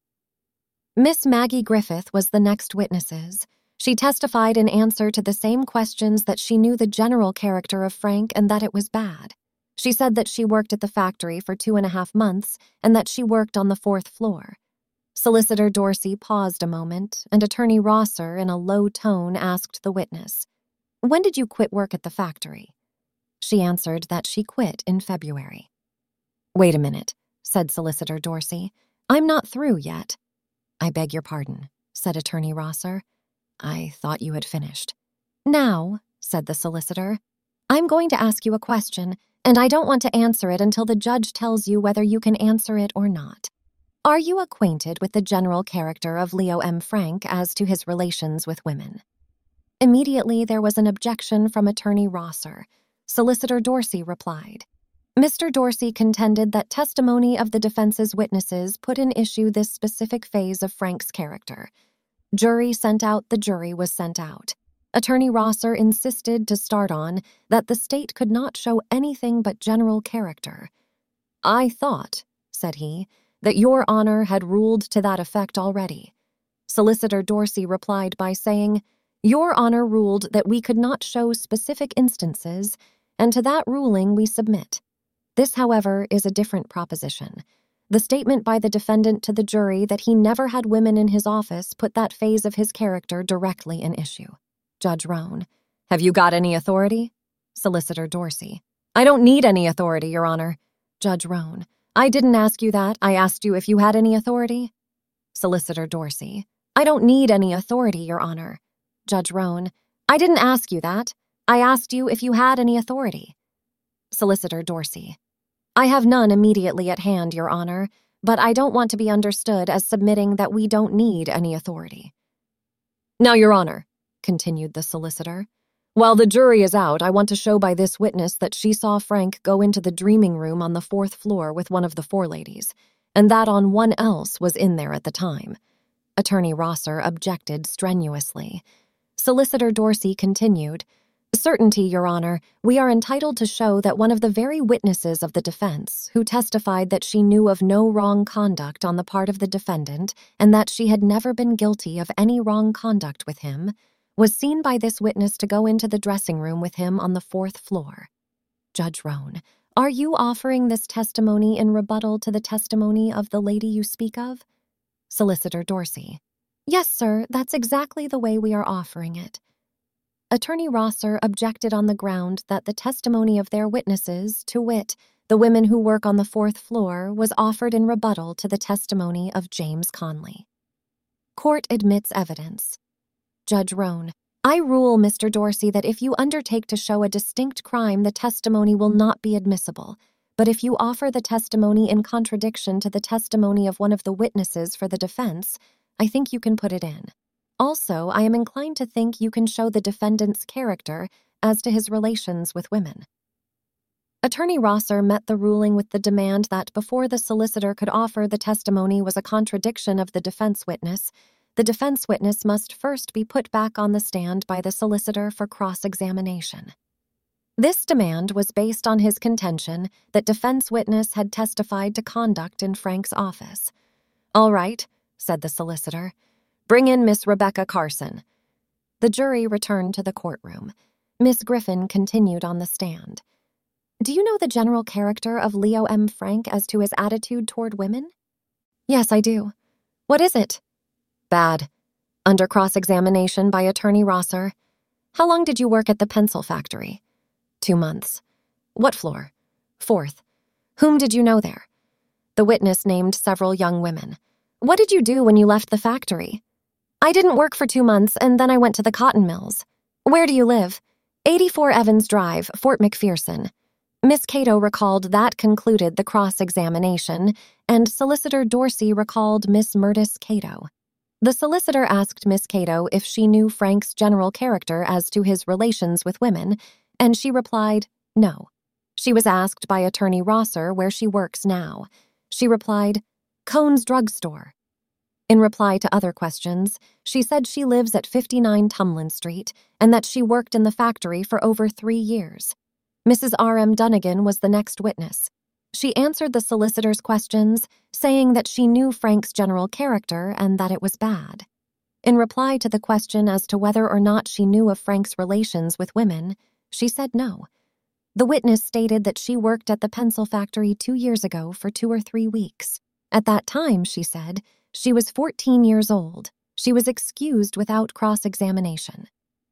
Miss Maggie Griffith was the next witnesses. She testified in answer to the same questions that she knew the general character of Frank and that it was bad. She said that she worked at the factory for two and a half months and that she worked on the fourth floor. Solicitor Dorsey paused a moment, and Attorney Rosser, in a low tone, asked the witness, "When did you quit work at the factory?" She answered that she quit in February. "Wait a minute," said Solicitor Dorsey. "I'm not through yet." "I beg your pardon," said Attorney Rosser. "I thought you had finished." "Now," said the solicitor, "I'm going to ask you a question, and I don't want to answer it until the judge tells you whether you can answer it or not. Are you acquainted with the general character of Leo M. Frank as to his relations with women?" Immediately there was an objection from Attorney Rosser. Solicitor Dorsey replied. Mister Dorsey contended that testimony of the defense's witnesses put in issue this specific phase of Frank's character. Jury sent out, the jury was sent out. Attorney Rosser insisted to start on that the state could not show anything but general character. "I thought," said he, "that your honor had ruled to that effect already." Solicitor Dorsey replied by saying, "Your honor ruled that we could not show specific instances, and to that ruling we submit. This, however, is a different proposition. The statement by the defendant to the jury that he never had women in his office put that phase of his character directly in issue." Judge Roan: "Have you got any authority?" Solicitor Dorsey: "I don't need any authority, Your Honor." Judge Roan: "I didn't ask you that. I asked you if you had any authority." Solicitor Dorsey: "I don't need any authority, Your Honor." Judge Roan: "I didn't ask you that. I asked you if you had any authority." Solicitor Dorsey: "I have none immediately at hand, Your Honor, but I don't want to be understood as submitting that we don't need any authority." "Now, Your Honor," continued the solicitor, "while the jury is out, I want to show by this witness that she saw Frank go into the dreaming room on the fourth floor with one of the foreladies, and that on one else was in there at the time." Attorney Rosser objected strenuously. Solicitor Dorsey continued, Certainty, Your Honor. We are entitled to show that one of the very witnesses of the defense, who testified that she knew of no wrong conduct on the part of the defendant and that she had never been guilty of any wrong conduct with him, was seen by this witness to go into the dressing room with him on the fourth floor. Judge Roan, are you offering this testimony in rebuttal to the testimony of the lady you speak of? Solicitor Dorsey. Yes, sir, that's exactly the way we are offering it. Attorney Rosser objected on the ground that the testimony of their witnesses, to wit, the women who work on the fourth floor, was offered in rebuttal to the testimony of James Conley. Court admits evidence. Judge Roan, I rule, Mister Dorsey, that if you undertake to show a distinct crime, the testimony will not be admissible, but if you offer the testimony in contradiction to the testimony of one of the witnesses for the defense, I think you can put it in. Also, I am inclined to think you can show the defendant's character as to his relations with women. Attorney Rosser met the ruling with the demand that before the solicitor could offer the testimony was a contradiction of the defense witness, the defense witness must first be put back on the stand by the solicitor for cross-examination. This demand was based on his contention that defense witness had testified to conduct in Frank's office. All right, said the solicitor. Bring in Miss Rebecca Carson. The jury returned to the courtroom. Miss Griffin continued on the stand. Do you know the general character of Leo M. Frank as to his attitude toward women? Yes, I do. What is it? Bad. Under cross-examination by Attorney Rosser. How long did you work at the pencil factory? Two months. What floor? Fourth. Whom did you know there? The witness named several young women. What did you do when you left the factory? I didn't work for two months, and then I went to the cotton mills. Where do you live? eighty-four Evans Drive, Fort McPherson. Miss Cato recalled that concluded the cross-examination, and Solicitor Dorsey recalled Miss Murtis Cato. The solicitor asked Miss Cato if she knew Frank's general character as to his relations with women, and she replied, no. She was asked by Attorney Rosser where she works now. She replied, Cohn's Drug Store. In reply to other questions, she said she lives at fifty-nine Tumlin Street and that she worked in the factory for over three years. Missus R M Dunnigan was the next witness. She answered the solicitor's questions, saying that she knew Frank's general character and that it was bad. In reply to the question as to whether or not she knew of Frank's relations with women, she said no. The witness stated that she worked at the pencil factory two years ago for two or three weeks. At that time, she said, she was fourteen years old. She was excused without cross-examination.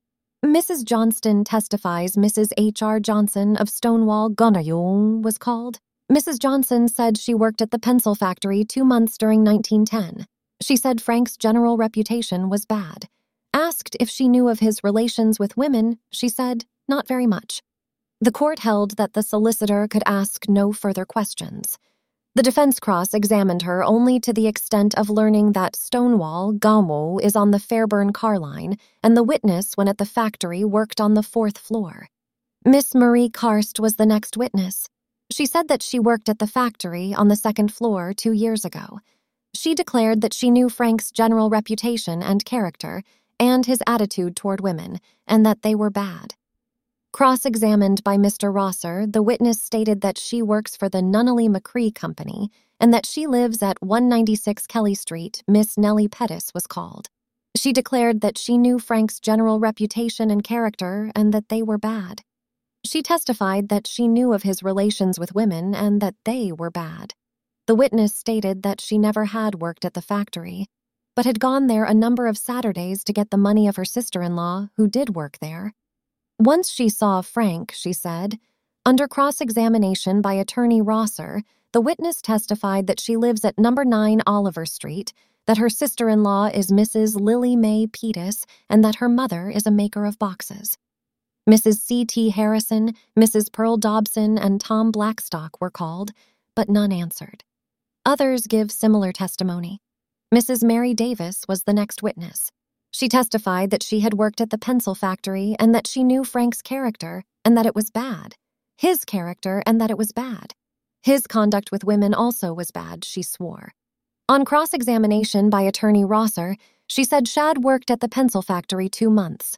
Missus Johnston testifies Missus H R Johnson of Stonewall Gonayong was called. Missus Johnson said she worked at the pencil factory two months during nineteen ten. She said Frank's general reputation was bad. Asked if she knew of his relations with women, she said, not very much. The court held that the solicitor could ask no further questions. The defense cross-examined her only to the extent of learning that Stonewall, Gamo, is on the Fairburn car line, and the witness, when at the factory, worked on the fourth floor. Miss Marie Karst was the next witness. She said that she worked at the factory on the second floor two years ago. She declared that she knew Frank's general reputation and character, and his attitude toward women, and that they were bad. Cross-examined by Mister Rosser, the witness stated that she works for the Nunnally McCree Company and that she lives at one ninety-six Kelly Street. Miss Nellie Pettis was called. She declared that she knew Frank's general reputation and character and that they were bad. She testified that she knew of his relations with women and that they were bad. The witness stated that she never had worked at the factory, but had gone there a number of Saturdays to get the money of her sister-in-law, who did work there. Once she saw Frank, she said. Under cross-examination by Attorney Rosser, the witness testified that she lives at number nine Oliver Street, that her sister-in-law is Missus Lily Mae Pettis, and that her mother is a maker of boxes. Missus C T Harrison, Missus Pearl Dobson, and Tom Blackstock were called, but none answered. Others give similar testimony. Missus Mary Davis was the next witness. She testified that she had worked at the pencil factory and that she knew Frank's character and that it was bad. His character and that it was bad. His conduct with women also was bad, she swore. On cross-examination by Attorney Rosser, she said Shad worked at the pencil factory two months.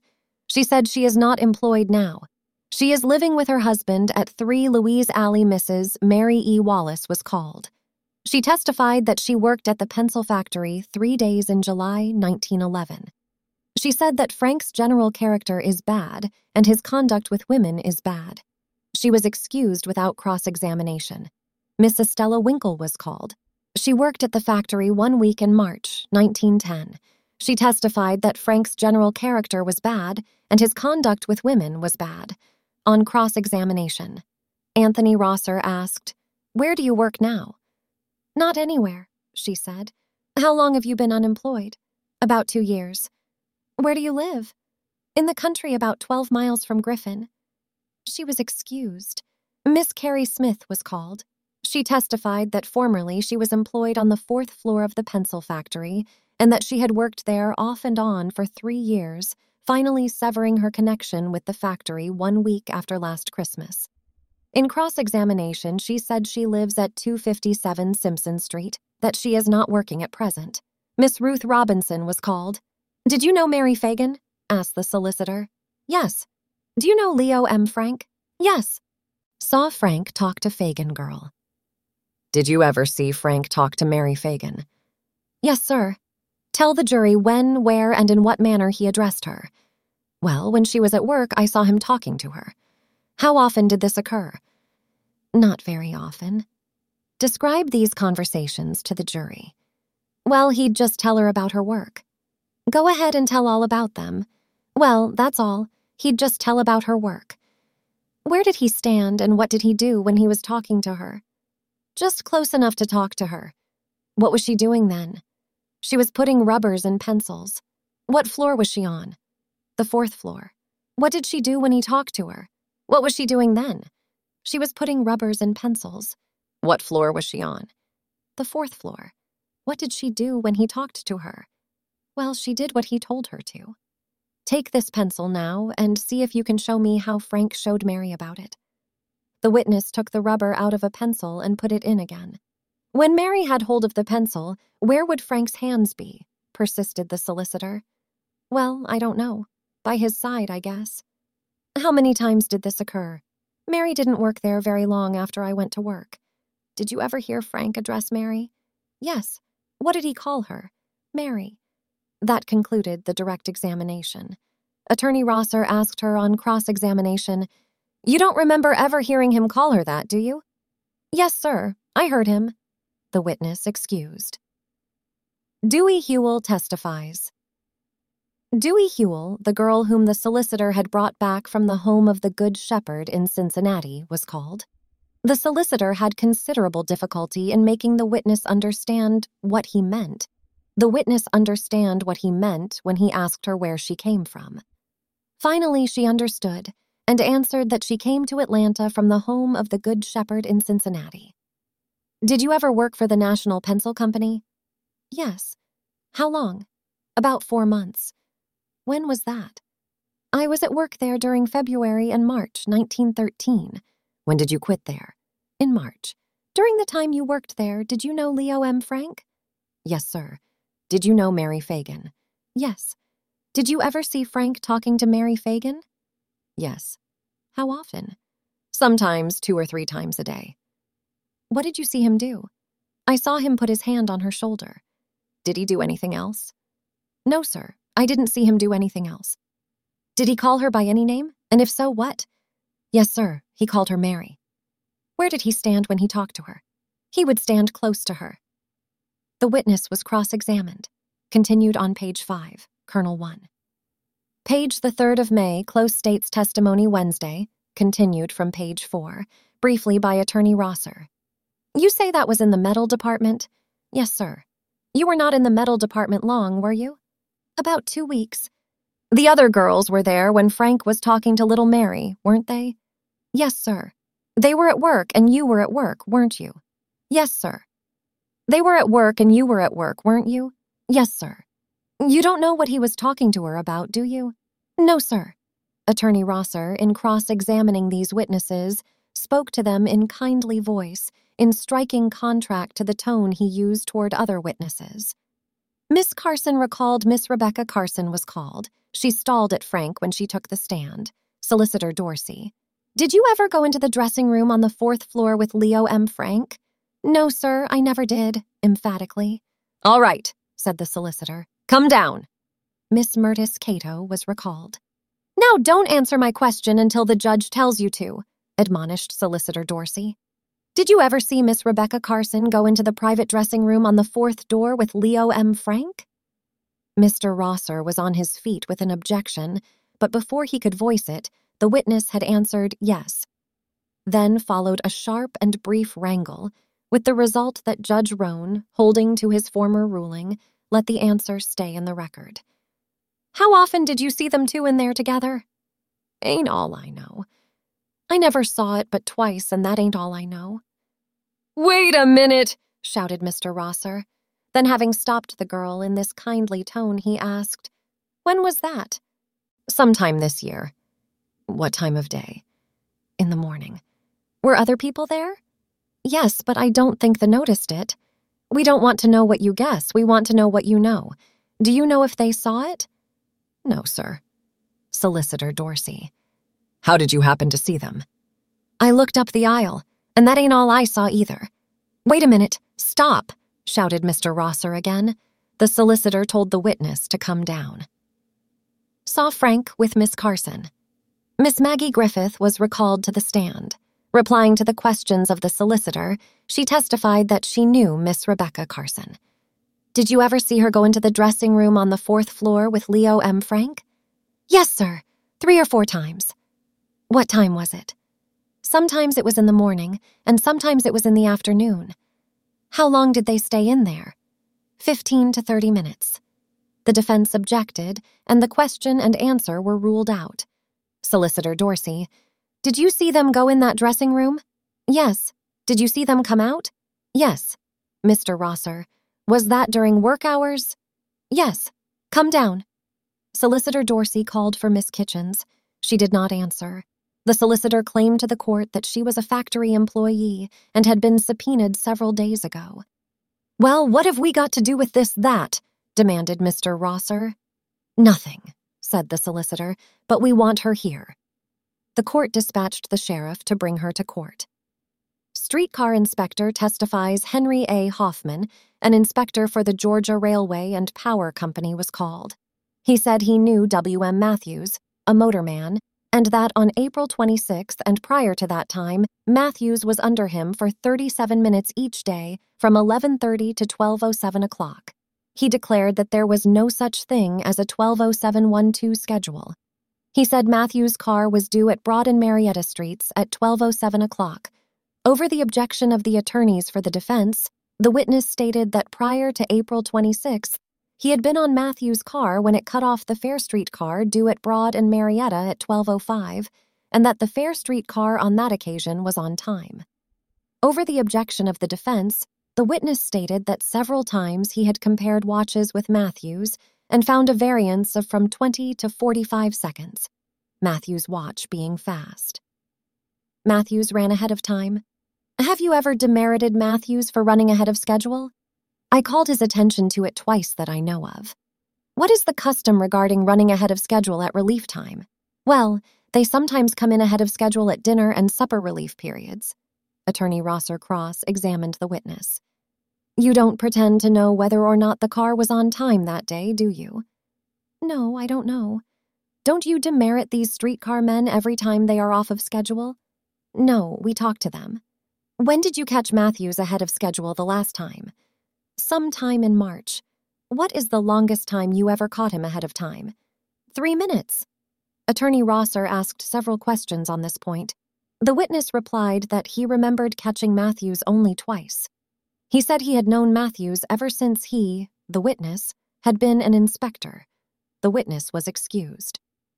She said she is not employed now. She is living with her husband at three Louise Alley. Missus Mary E. Wallace was called. She testified that she worked at the pencil factory three days in July nineteen eleven. She said that Frank's general character is bad and his conduct with women is bad. She was excused without cross-examination. Miss Estella Winkle was called. She worked at the factory one week in March nineteen ten. She testified that Frank's general character was bad and his conduct with women was bad. On cross-examination, Anthony Rosser asked, "Where do you work now?" "Not anywhere," she said. "How long have you been unemployed?" "About two years." "Where do you live?" "In the country about twelve miles from Griffin." She was excused. Miss Carrie Smith was called. She testified that formerly she was employed on the fourth floor of the pencil factory and that she had worked there off and on for three years, finally severing her connection with the factory one week after last Christmas. In cross-examination, she said she lives at two fifty-seven Simpson Street, that she is not working at present. Miss Ruth Robinson was called. "Did you know Mary Fagan?" asked the solicitor. "Yes." "Do you know Leo M. Frank?" "Yes." Saw Frank talk to Fagan girl. "Did you ever see Frank talk to Mary Fagan?" "Yes, sir." "Tell the jury when, where, and in what manner he addressed her." "Well, when she was at work, I saw him talking to her." "How often did this occur?" "Not very often." "Describe these conversations to the jury." "Well, he'd just tell her about her work." "Go ahead and tell all about them." "Well, that's all. He'd just tell about her work." "Where did he stand and what did he do when he was talking to her?" "Just close enough to talk to her." "What was she doing then?" "She was putting rubbers in pencils." "What floor was she on?" "The fourth floor." "What did she do when he talked to her?" "What was she doing then?" "She was putting rubbers in pencils." "What floor was she on?" "The fourth floor." "What did she do when he talked to her?" "Well, she did what he told her to." "Take this pencil now and see if you can show me how Frank showed Mary about it." The witness took the rubber out of a pencil and put it in again. "When Mary had hold of the pencil, where would Frank's hands be?" persisted the solicitor. "Well, I don't know. By his side, I guess." "How many times did this occur?" "Mary didn't work there very long after I went to work." "Did you ever hear Frank address Mary?" "Yes." "What did he call her?" "Mary." That concluded the direct examination. Attorney Rosser asked her on cross-examination, "You don't remember ever hearing him call her that, do you?" "Yes, sir. I heard him." The witness excused. Dewey Hewell testifies. Dewey Hewell, the girl whom the solicitor had brought back from the home of the Good Shepherd in Cincinnati, was called. The solicitor had considerable difficulty in making the witness understand what he meant. The witness understand what he meant when he asked her where she came from. Finally, she understood and answered that she came to Atlanta from the home of the Good Shepherd in Cincinnati. "Did you ever work for the National Pencil Company?" "Yes." "How long?" "About four months." "When was that?" "I was at work there during February and March nineteen thirteen. "When did you quit there?" "In March." "During the time you worked there, did you know Leo M. Frank?" "Yes, sir." "Did you know Mary Fagan?" "Yes." "Did you ever see Frank talking to Mary Fagan?" "Yes." "How often?" "Sometimes two or three times a day." "What did you see him do?" "I saw him put his hand on her shoulder." "Did he do anything else?" "No, sir. I didn't see him do anything else." "Did he call her by any name? And if so, what?" "Yes, sir. He called her Mary." "Where did he stand when he talked to her?" "He would stand close to her." The witness was cross-examined. Continued on page five, Colonel one. Page the third of May, close states testimony Wednesday, continued from page four, briefly by Attorney Rosser. "You say that was in the metal department?" "Yes, sir." "You were not in the metal department long, were you?" "About two weeks." "The other girls were there when Frank was talking to little Mary, weren't they?" "Yes, sir." "They were at work and you were at work, weren't you?" "Yes, sir." "They were at work and you were at work, weren't you?" "Yes, sir." "You don't know what he was talking to her about, do you?" "No, sir." Attorney Rosser, in cross-examining these witnesses, spoke to them in kindly voice, in striking contrast to the tone he used toward other witnesses. Miss Carson recalled Miss Rebecca Carson was called. She stalled at Frank when she took the stand. Solicitor Dorsey. Did you ever go into the dressing room on the fourth floor with Leo M. Frank? No, sir, I never did, emphatically. All right, said the solicitor. Come down. Miss Myrtis Cato was recalled. Now don't answer my question until the judge tells you to, admonished Solicitor Dorsey. Did you ever see Miss Rebecca Carson go into the private dressing room on the fourth door with Leo M. Frank? Mister Rosser was on his feet with an objection, but before he could voice it, the witness had answered yes. Then followed a sharp and brief wrangle, with the result that Judge Roan, holding to his former ruling, let the answer stay in the record. How often did you see them two in there together? Ain't all I know. I never saw it but twice, and that ain't all I know. Wait a minute, shouted Mister Rosser. Then, having stopped the girl in this kindly tone, he asked, When was that? Sometime this year. What time of day? In the morning. Were other people there? Yes, but I don't think they noticed it. We don't want to know what you guess. We want to know what you know. Do you know if they saw it? No, sir. Solicitor Dorsey. How did you happen to see them? I looked up the aisle, and that ain't all I saw either. Wait a minute. Stop, shouted Mister Rosser again. The solicitor told the witness to come down. Saw Frank with Miss Carson. Miss Maggie Griffith was recalled to the stand. Replying to the questions of the solicitor, she testified that she knew Miss Rebecca Carson. Did you ever see her go into the dressing room on the fourth floor with Leo M. Frank? Yes, sir. Three or four times. What time was it? Sometimes it was in the morning, and sometimes it was in the afternoon. How long did they stay in there? Fifteen to thirty minutes. The defense objected, and the question and answer were ruled out. Solicitor Dorsey. Did you see them go in that dressing room? Yes. Did you see them come out? Yes. Mister Rosser. Was that during work hours? Yes. Come down. Solicitor Dorsey called for Miss Kitchens. She did not answer. The solicitor claimed to the court that she was a factory employee and had been subpoenaed several days ago. Well, what have we got to do with this, that? Demanded Mister Rosser. Nothing, said the solicitor, but we want her here. The court dispatched the sheriff to bring her to court. Streetcar inspector testifies Henry A. Hoffman, an inspector for the Georgia Railway and Power Company, was called. He said he knew W M Matthews, a motorman, and that on April twenty-sixth and prior to that time, Matthews was under him for thirty-seven minutes each day from eleven thirty to twelve oh seven o'clock. He declared that there was no such thing as a twelve oh seven twelve schedule. He said Matthews' car was due at Broad and Marietta Streets at twelve oh seven o'clock. Over the objection of the attorneys for the defense, the witness stated that prior to April twenty-sixth, he had been on Matthews' car when it cut off the Fair Street car due at Broad and Marietta at twelve oh five, and that the Fair Street car on that occasion was on time. Over the objection of the defense, the witness stated that several times he had compared watches with Matthews and found a variance of from twenty to forty-five seconds, Matthews' watch being fast. Matthews ran ahead of time. Have you ever demerited Matthews for running ahead of schedule? I called his attention to it twice that I know of. What is the custom regarding running ahead of schedule at relief time? Well, they sometimes come in ahead of schedule at dinner and supper relief periods. Attorney Rosser Cross examined the witness. You don't pretend to know whether or not the car was on time that day, do you? No, I don't know. Don't you demerit these streetcar men every time they are off of schedule? No, we talk to them. When did you catch Matthews ahead of schedule the last time? Sometime in March. What is the longest time you ever caught him ahead of time? Three minutes. Attorney Rosser asked several questions on this point. The witness replied that he remembered catching Matthews only twice. He said he had known Matthews ever since he, the witness, had been an inspector. The witness was excused.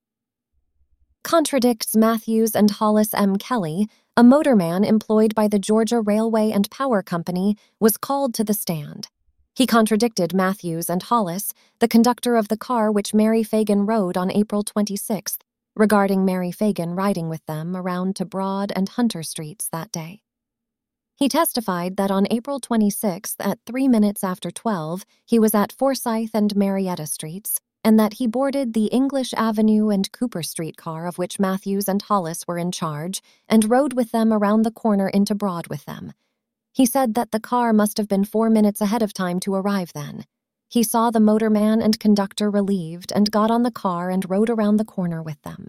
Contradicts Matthews and Hollis M. Kelly, a motorman employed by the Georgia Railway and Power Company, was called to the stand. He contradicted Matthews and Hollis, the conductor of the car which Mary Fagan rode on April twenty-sixth, regarding Mary Fagan riding with them around to Broad and Hunter Streets that day. He testified that on April twenty-sixth at three minutes after twelve, he was at Forsyth and Marietta Streets, and that he boarded the English Avenue and Cooper Street car of which Matthews and Hollis were in charge and rode with them around the corner into Broad with them. He said that the car must have been four minutes ahead of time to arrive then. He saw the motorman and conductor relieved and got on the car and rode around the corner with them.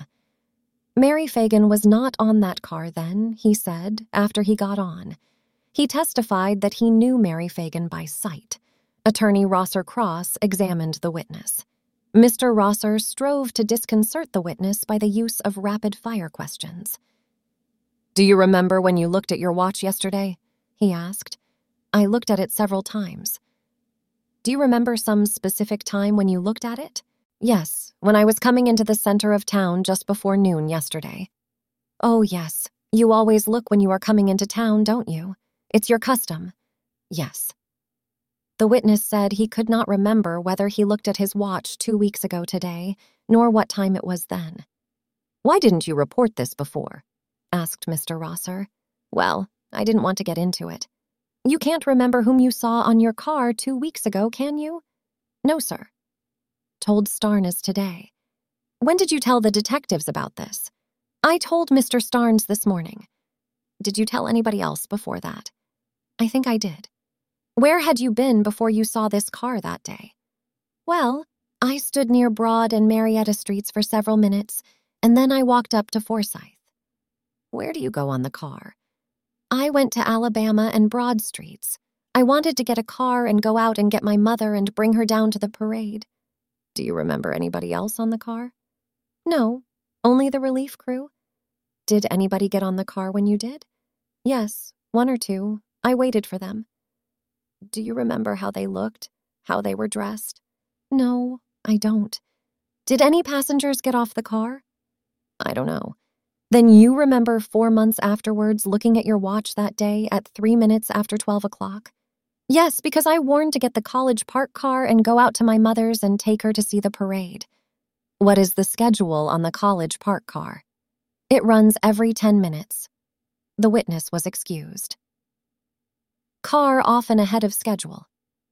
Mary Fagan was not on that car then, he said, after he got on. He testified that he knew Mary Fagan by sight. Attorney Rosser Cross examined the witness. Mister Rosser strove to disconcert the witness by the use of rapid-fire questions. "Do you remember when you looked at your watch yesterday?" he asked. "I looked at it several times." "Do you remember some specific time when you looked at it?" "Yes, when I was coming into the center of town just before noon yesterday." "Oh, yes. You always look when you are coming into town, don't you? It's your custom." "Yes." The witness said he could not remember whether he looked at his watch two weeks ago today, nor what time it was then. "Why didn't you report this before?" asked Mister Rosser. "Well, I didn't want to get into it." "You can't remember whom you saw on your car two weeks ago, can you?" "No, sir." "Told Starnes today." "When did you tell the detectives about this?" "I told Mister Starnes this morning." "Did you tell anybody else before that?" "I think I did." "Where had you been before you saw this car that day?" "Well, I stood near Broad and Marietta Streets for several minutes, and then I walked up to Forsyth." "Where do you go on the car?" "I went to Alabama and Broad Streets. I wanted to get a car and go out and get my mother and bring her down to the parade." "Do you remember anybody else on the car?" "No, only the relief crew." "Did anybody get on the car when you did?" "Yes, one or two. I waited for them." "Do you remember how they looked, how they were dressed?" "No, I don't." "Did any passengers get off the car?" "I don't know." "Then you remember four months afterwards looking at your watch that day at three minutes after twelve o'clock? "Yes, because I warned to get the College Park car and go out to my mother's and take her to see the parade." "What is the schedule on the College Park car?" "It runs every ten minutes." The witness was excused. Car often ahead of schedule.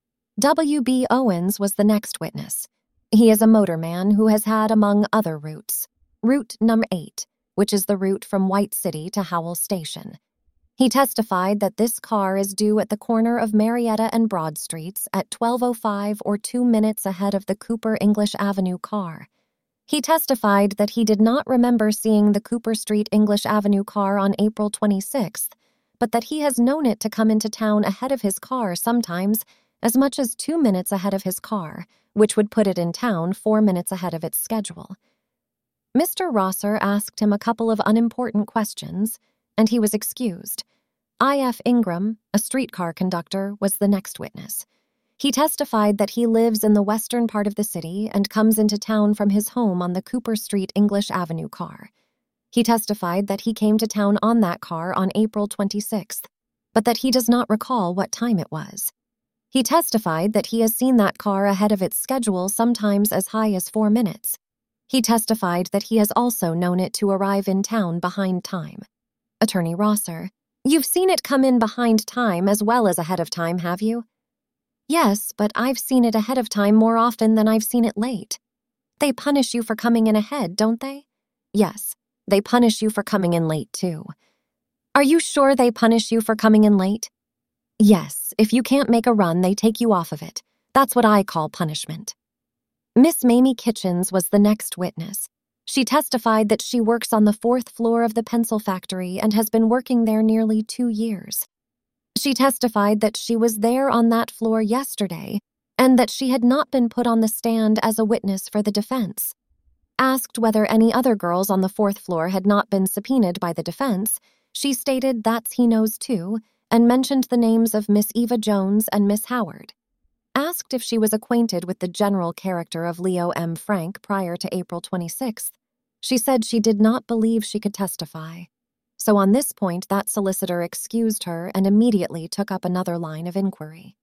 W B Owens was the next witness. He is a motorman who has had, among other routes, Route Number eight, which is the route from White City to Howell Station. He testified that this car is due at the corner of Marietta and Broad Streets at twelve oh five or two minutes ahead of the Cooper English Avenue car. He testified that he did not remember seeing the Cooper Street English Avenue car on April twenty-sixth, but that he has known it to come into town ahead of his car sometimes as much as two minutes ahead of his car, which would put it in town four minutes ahead of its schedule. Mister Rosser asked him a couple of unimportant questions, and he was excused. I F Ingram, a streetcar conductor, was the next witness. He testified that he lives in the western part of the city and comes into town from his home on the Cooper Street English Avenue car. He testified that he came to town on that car on April twenty-sixth, but that he does not recall what time it was. He testified that he has seen that car ahead of its schedule sometimes as high as four minutes. He testified that he has also known it to arrive in town behind time. Attorney Rosser: "You've seen it come in behind time as well as ahead of time, have you?" "Yes, but I've seen it ahead of time more often than I've seen it late." "They punish you for coming in ahead, don't they?" "Yes. They punish you for coming in late, too." "Are you sure they punish you for coming in late?" "Yes, if you can't make a run, they take you off of it. That's what I call punishment." Miss Mamie Kitchens was the next witness. She testified that she works on the fourth floor of the pencil factory and has been working there nearly two years. She testified that she was there on that floor yesterday and that she had not been put on the stand as a witness for the defense. Asked whether any other girls on the fourth floor had not been subpoenaed by the defense, she stated that's he knows too, and mentioned the names of Miss Eva Jones and Miss Howard. Asked if she was acquainted with the general character of Leo M. Frank prior to April twenty-sixth, she said she did not believe she could testify. So on this point, that solicitor excused her and immediately took up another line of inquiry.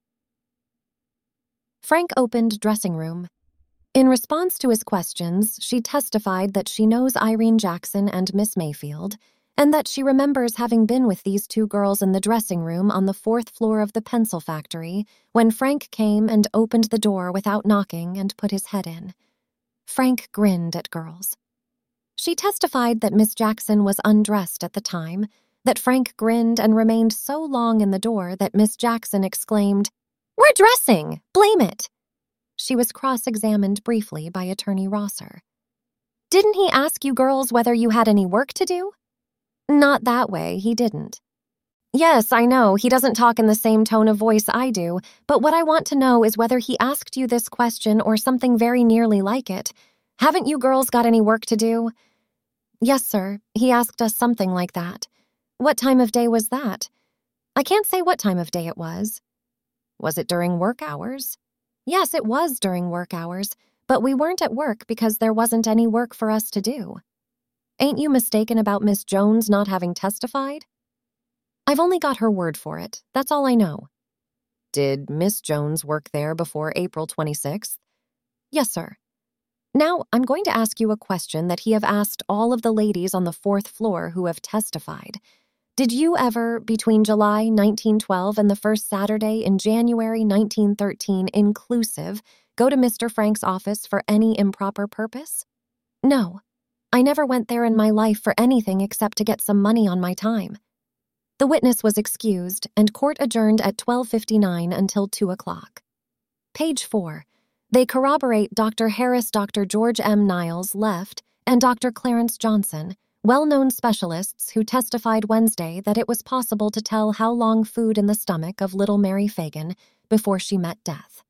Frank opened dressing room. In response to his questions, she testified that she knows Irene Jackson and Miss Mayfield, and that she remembers having been with these two girls in the dressing room on the fourth floor of the pencil factory when Frank came and opened the door without knocking and put his head in. Frank grinned at girls. She testified that Miss Jackson was undressed at the time, that Frank grinned and remained so long in the door that Miss Jackson exclaimed, "We're dressing! Blame it!" She was cross-examined briefly by Attorney Rosser. "Didn't he ask you girls whether you had any work to do?" "Not that way, he didn't." "Yes, I know, he doesn't talk in the same tone of voice I do, but what I want to know is whether he asked you this question or something very nearly like it. Haven't you girls got any work to do?" "Yes, sir, he asked us something like that." "What time of day was that?" "I can't say what time of day it was." "Was it during work hours?" "Yes, it was during work hours, but we weren't at work because there wasn't any work for us to do." "Ain't you mistaken about Miss Jones not having testified?" "I've only got her word for it. That's all I know." "Did Miss Jones work there before April twenty-sixth? "Yes, sir." "Now, I'm going to ask you a question that he have asked all of the ladies on the fourth floor who have testified. Did you ever, between July nineteen twelve and the first Saturday in January nineteen thirteen inclusive, go to Mister Frank's office for any improper purpose?" "No. I never went there in my life for anything except to get some money on my time." The witness was excused, and court adjourned at twelve fifty-nine until two o'clock. Page four. They corroborate Doctor Harris, Doctor George M. Niles left, and Doctor Clarence Johnson, well-known specialists who testified Wednesday that it was possible to tell how long food in the stomach of little Mary Fagan before she met death.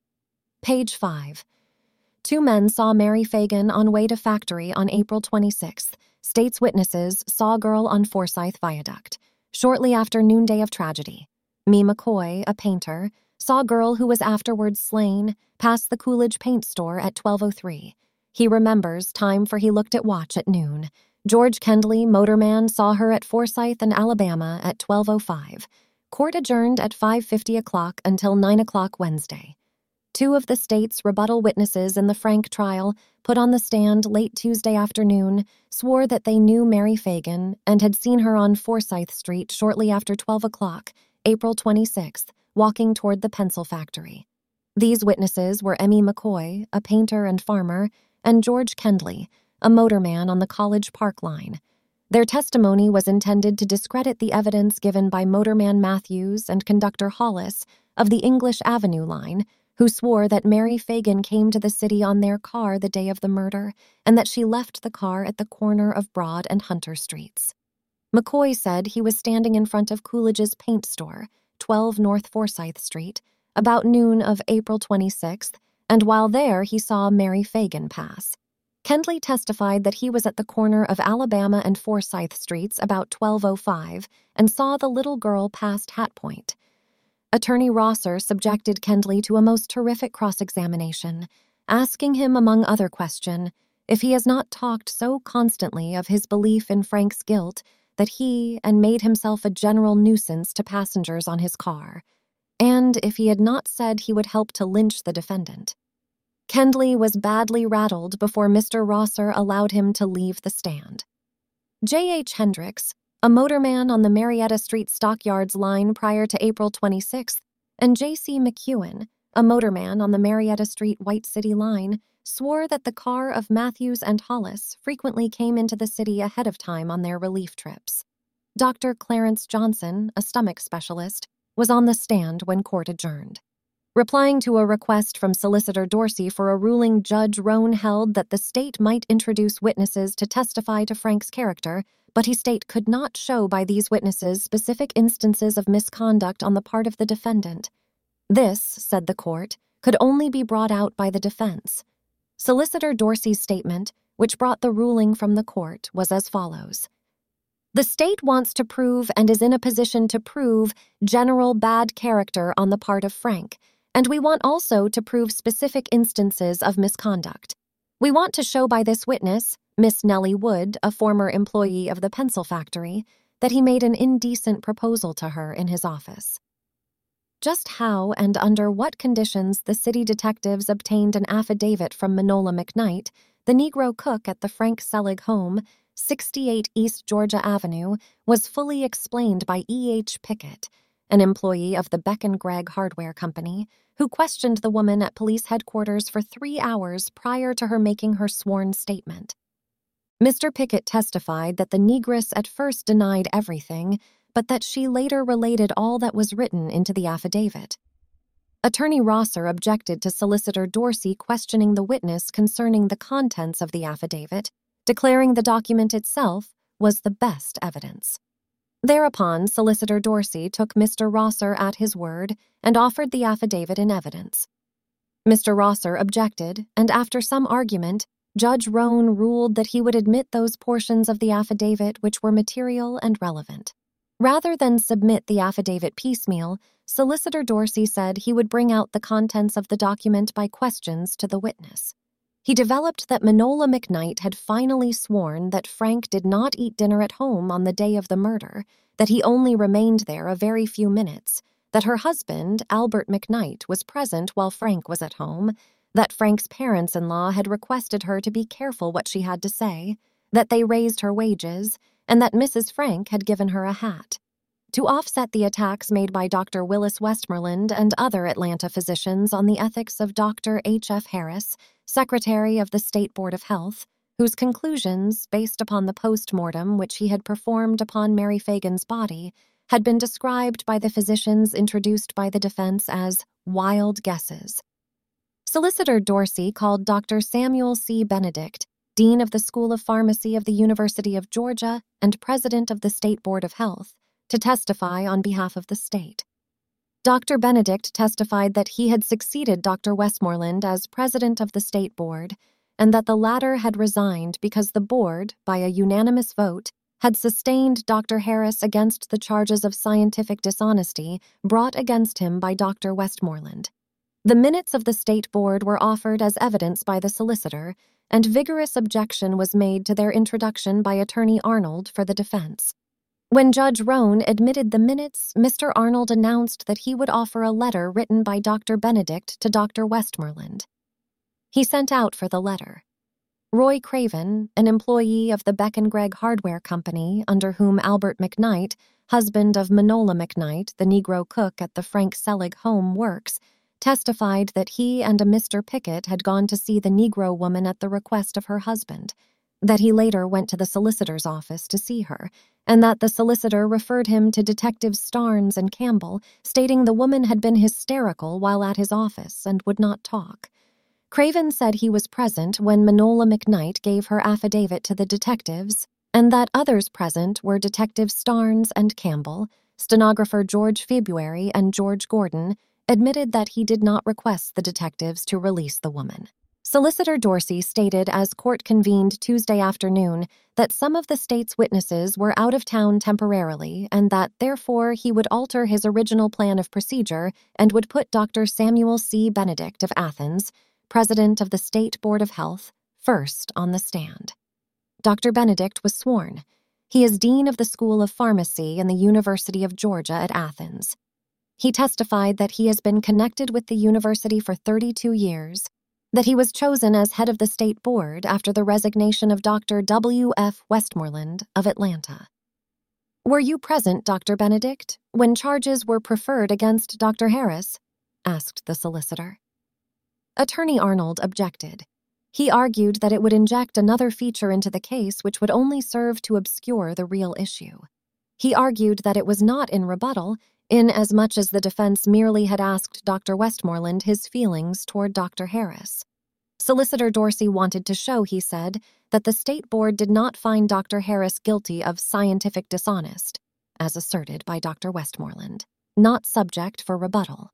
Page five. Two men saw Mary Fagan on way to factory on April twenty-sixth. State's witnesses saw girl on Forsyth Viaduct. Shortly after noonday of tragedy, Me McCoy, a painter, saw girl who was afterwards slain pass the Coolidge paint store at twelve oh three. He remembers time for he looked at watch at noon. George Kendley, motorman, saw her at Forsyth and Alabama at twelve oh five. Court adjourned at five fifty o'clock until nine o'clock Wednesday. Two of the state's rebuttal witnesses in the Frank trial, put on the stand late Tuesday afternoon, swore that they knew Mary Fagan and had seen her on Forsyth Street shortly after twelve o'clock, April twenty-sixth, walking toward the pencil factory. These witnesses were Emmy McCoy, a painter and farmer, and George Kendley, a motorman on the College Park line. Their testimony was intended to discredit the evidence given by motorman Matthews and conductor Hollis of the English Avenue line, who swore that Mary Fagan came to the city on their car the day of the murder and that she left the car at the corner of Broad and Hunter Streets. McCoy said he was standing in front of Coolidge's paint store, twelve North Forsyth Street, about noon of April twenty-sixth, and while there he saw Mary Fagan pass. Kendley testified that he was at the corner of Alabama and Forsyth Streets about twelve oh five and saw the little girl past Hat Point. Attorney Rosser subjected Kendley to a most terrific cross-examination, asking him, among other questions, if he has not talked so constantly of his belief in Frank's guilt that he and made himself a general nuisance to passengers on his car, and if he had not said he would help to lynch the defendant. Kendley was badly rattled before Mister Rosser allowed him to leave the stand. J H Hendricks, a motorman on the Marietta Street Stockyards line prior to April twenty-sixth, and J C McEwen, a motorman on the Marietta Street White City line, swore that the car of Matthews and Hollis frequently came into the city ahead of time on their relief trips. Doctor Clarence Johnson, a stomach specialist, was on the stand when court adjourned. Replying to a request from Solicitor Dorsey for a ruling, Judge Roan held that the state might introduce witnesses to testify to Frank's character, but he state could not show by these witnesses specific instances of misconduct on the part of the defendant. This, said the court, could only be brought out by the defense. Solicitor Dorsey's statement, which brought the ruling from the court, was as follows. The state wants to prove and is in a position to prove general bad character on the part of Frank, and we want also to prove specific instances of misconduct. We want to show by this witness, Miss Nellie Wood, a former employee of the pencil factory, that he made an indecent proposal to her in his office. Just how and under what conditions the city detectives obtained an affidavit from Manola McKnight, the Negro cook at the Frank Selig home, sixty-eight East Georgia Avenue, was fully explained by E H Pickett, an employee of the Beck and Gregg Hardware Company, who questioned the woman at police headquarters for three hours prior to her making her sworn statement. Mister Pickett testified that the negress at first denied everything, but that she later related all that was written into the affidavit. Attorney Rosser objected to Solicitor Dorsey questioning the witness concerning the contents of the affidavit, declaring the document itself was the best evidence. Thereupon, Solicitor Dorsey took Mister Rosser at his word and offered the affidavit in evidence. Mister Rosser objected, and after some argument, Judge Roan ruled that he would admit those portions of the affidavit which were material and relevant. Rather than submit the affidavit piecemeal, Solicitor Dorsey said he would bring out the contents of the document by questions to the witness. He developed that Manola McKnight had finally sworn that Frank did not eat dinner at home on the day of the murder, that he only remained there a very few minutes, that her husband, Albert McKnight, was present while Frank was at home, that Frank's parents-in-law had requested her to be careful what she had to say, that they raised her wages, and that Missus Frank had given her a hat. To offset the attacks made by Doctor Willis Westmoreland and other Atlanta physicians on the ethics of Doctor H F Harris, Secretary of the State Board of Health, whose conclusions, based upon the post-mortem which he had performed upon Mary Fagan's body, had been described by the physicians introduced by the defense as wild guesses. Solicitor Dorsey called Doctor Samuel C. Benedict, Dean of the School of Pharmacy of the University of Georgia and President of the State Board of Health, to testify on behalf of the state. Doctor Benedict testified that he had succeeded Doctor Westmoreland as president of the state board, and that the latter had resigned because the board, by a unanimous vote, had sustained Doctor Harris against the charges of scientific dishonesty brought against him by Doctor Westmoreland. The minutes of the state board were offered as evidence by the solicitor, and vigorous objection was made to their introduction by Attorney Arnold for the defense. When Judge Roan admitted the minutes, Mister Arnold announced that he would offer a letter written by Doctor Benedict to Doctor Westmoreland. He sent out for the letter. Roy Craven, an employee of the Beck and Gregg Hardware Company, under whom Albert McKnight, husband of Manola McKnight, the Negro cook at the Frank Selig home, works, testified that he and a Mister Pickett had gone to see the Negro woman at the request of her husband, that he later went to the solicitor's office to see her, and that the solicitor referred him to Detectives Starnes and Campbell, stating the woman had been hysterical while at his office and would not talk. Craven said he was present when Manola McKnight gave her affidavit to the detectives, and that others present were Detectives Starnes and Campbell, stenographer George February and George Gordon, admitted that he did not request the detectives to release the woman. Solicitor Dorsey stated as court convened Tuesday afternoon that some of the state's witnesses were out of town temporarily and that, therefore, he would alter his original plan of procedure and would put Doctor Samuel C. Benedict of Athens, president of the State Board of Health, first on the stand. Doctor Benedict was sworn. He is dean of the School of Pharmacy in the University of Georgia at Athens. He testified that he has been connected with the university for thirty-two years, that he was chosen as head of the state board after the resignation of Doctor W F Westmoreland of Atlanta. "Were you present, Doctor Benedict, when charges were preferred against Doctor Harris?" asked the solicitor. Attorney Arnold objected. He argued that it would inject another feature into the case which would only serve to obscure the real issue. He argued that it was not in rebuttal, inasmuch as the defense merely had asked Doctor Westmoreland his feelings toward Doctor Harris. Solicitor Dorsey wanted to show, he said, that the state board did not find Doctor Harris guilty of scientific dishonest, as asserted by Doctor Westmoreland, not subject for rebuttal.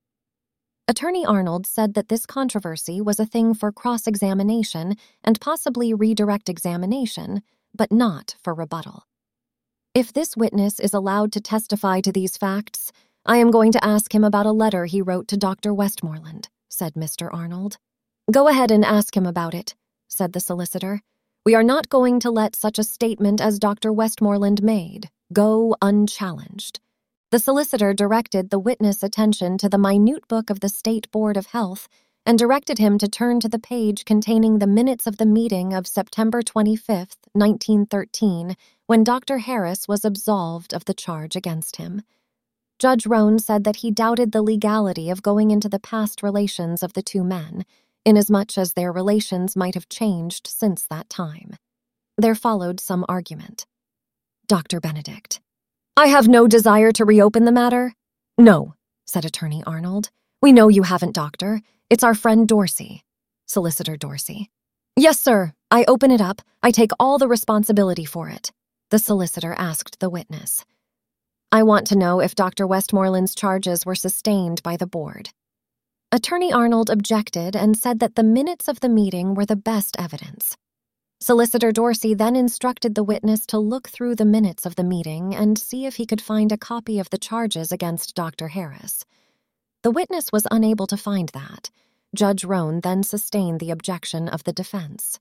Attorney Arnold said that this controversy was a thing for cross-examination and possibly redirect examination, but not for rebuttal. "If this witness is allowed to testify to these facts, I am going to ask him about a letter he wrote to Doctor Westmoreland," said Mister Arnold. "Go ahead and ask him about it," said the solicitor. "We are not going to let such a statement as Doctor Westmoreland made go unchallenged." The solicitor directed the witness' attention to the minute book of the State Board of Health and directed him to turn to the page containing the minutes of the meeting of September twenty-fifth, nineteen thirteen, when Doctor Harris was absolved of the charge against him. Judge Roan said that he doubted the legality of going into the past relations of the two men, inasmuch as their relations might have changed since that time. There followed some argument. Doctor Benedict. I have no desire to reopen the matter. No, said Attorney Arnold. We know you haven't, Doctor. It's our friend Dorsey. Solicitor Dorsey. Yes, sir. I open it up. I take all the responsibility for it. The solicitor asked the witness. I want to know if Doctor Westmoreland's charges were sustained by the board. Attorney Arnold objected and said that the minutes of the meeting were the best evidence. Solicitor Dorsey then instructed the witness to look through the minutes of the meeting and see if he could find a copy of the charges against Doctor Harris. The witness was unable to find that. Judge Roan then sustained the objection of the defense.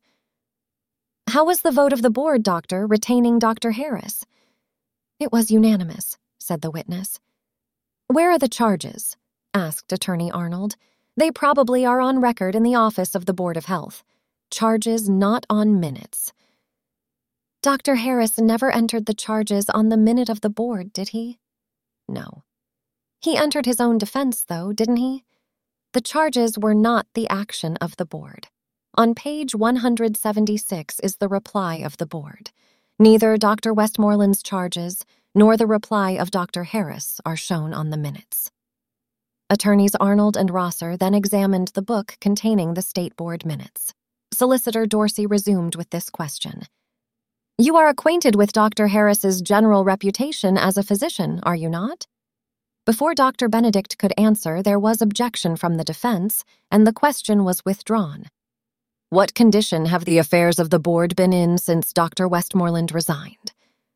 How was the vote of the board, Doctor, retaining Doctor Harris? It was unanimous, said the witness. Where are the charges? Asked Attorney Arnold. They probably are on record in the office of the Board of Health. Charges not on minutes. Doctor Harris never entered the charges on the minute of the board, did he? No. He entered his own defense, though, didn't he? The charges were not the action of the board. On page one hundred seventy-six is the reply of the board. Neither Doctor Westmoreland's charges nor the reply of Doctor Harris are shown on the minutes. Attorneys Arnold and Rosser then examined the book containing the State Board minutes. Solicitor Dorsey resumed with this question. You are acquainted with Doctor Harris's general reputation as a physician, are you not? Before Doctor Benedict could answer, there was objection from the defense, and the question was withdrawn. What condition have the affairs of the board been in since Doctor Westmoreland resigned?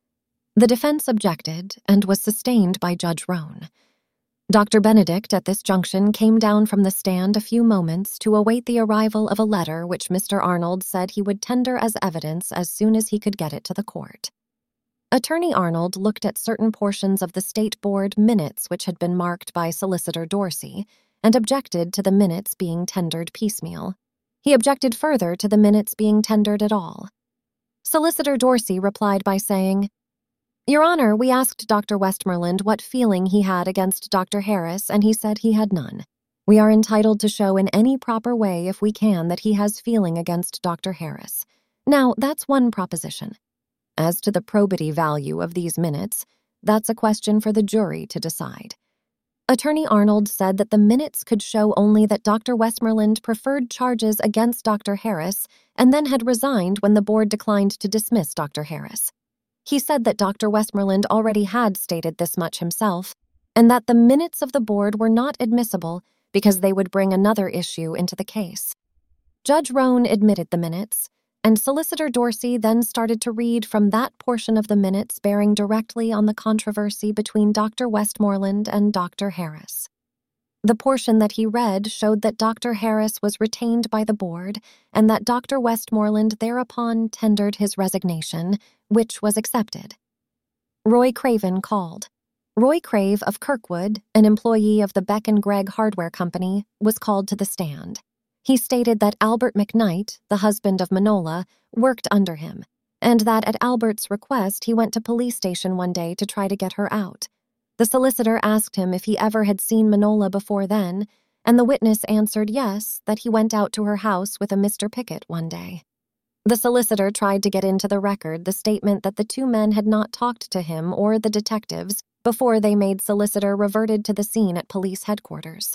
The defense objected and was sustained by Judge Roan. Doctor Benedict, at this junction, came down from the stand a few moments to await the arrival of a letter which Mister Arnold said he would tender as evidence as soon as he could get it to the court. Attorney Arnold looked at certain portions of the State Board minutes which had been marked by Solicitor Dorsey and objected to the minutes being tendered piecemeal. He objected further to the minutes being tendered at all. Solicitor Dorsey replied by saying, Your Honor, we asked Doctor Westmoreland what feeling he had against Doctor Harris, and he said he had none. We are entitled to show in any proper way, if we can, that he has feeling against Doctor Harris. Now, that's one proposition. As to the probity value of these minutes, that's a question for the jury to decide. Attorney Arnold said that the minutes could show only that Doctor Westmoreland preferred charges against Doctor Harris and then had resigned when the board declined to dismiss Doctor Harris. He said that Doctor Westmoreland already had stated this much himself, and that the minutes of the board were not admissible because they would bring another issue into the case. Judge Roan admitted the minutes, and Solicitor Dorsey then started to read from that portion of the minutes bearing directly on the controversy between Doctor Westmoreland and Doctor Harris. The portion that he read showed that Doctor Harris was retained by the board and that Doctor Westmoreland thereupon tendered his resignation, which was accepted. Roy Craven called. Roy Crave of Kirkwood, an employee of the Beck and Gregg Hardware Company, was called to the stand. He stated that Albert McKnight, the husband of Manola, worked under him, and that at Albert's request he went to police station one day to try to get her out. The solicitor asked him if he ever had seen Manola before then, and the witness answered yes, that he went out to her house with a Mister Pickett one day. The solicitor tried to get into the record the statement that the two men had not talked to him or the detectives before they made solicitor reverted to the scene at police headquarters.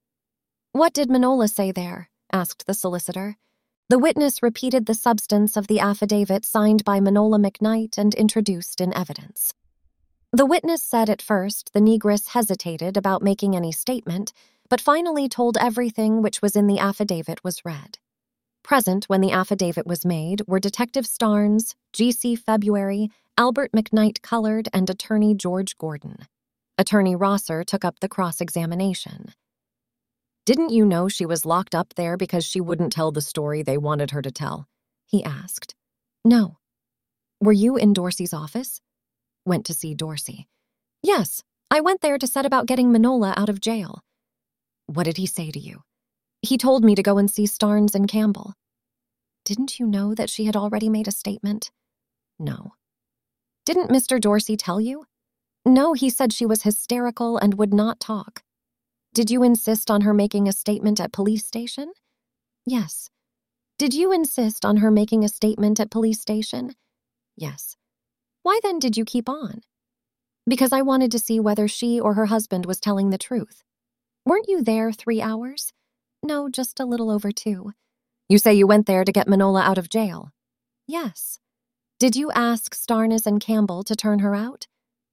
What did Manola say there? Asked the solicitor. The witness repeated the substance of the affidavit signed by Manola McKnight and introduced in evidence. The witness said at first the negress hesitated about making any statement, but finally told everything which was in the affidavit was read. Present when the affidavit was made were Detective Starnes, G C February, Albert McKnight Colored, and Attorney George Gordon. Attorney Rosser took up the cross-examination. Didn't you know she was locked up there because she wouldn't tell the story they wanted her to tell? He asked. No. Were you in Dorsey's office? Went to see Dorsey. Yes, I went there to set about getting Manola out of jail. What did he say to you? He told me to go and see Starnes and Campbell. Didn't you know that she had already made a statement? No. Didn't Mister Dorsey tell you? No, he said she was hysterical and would not talk. Did you insist on her making a statement at police station? Yes. Did you insist on her making a statement at police station? Yes. Why then did you keep on? Because I wanted to see whether she or her husband was telling the truth. Weren't you there three hours? No, just a little over two. You say you went there to get Manola out of jail? Yes. Did you ask Starnes and Campbell to turn her out?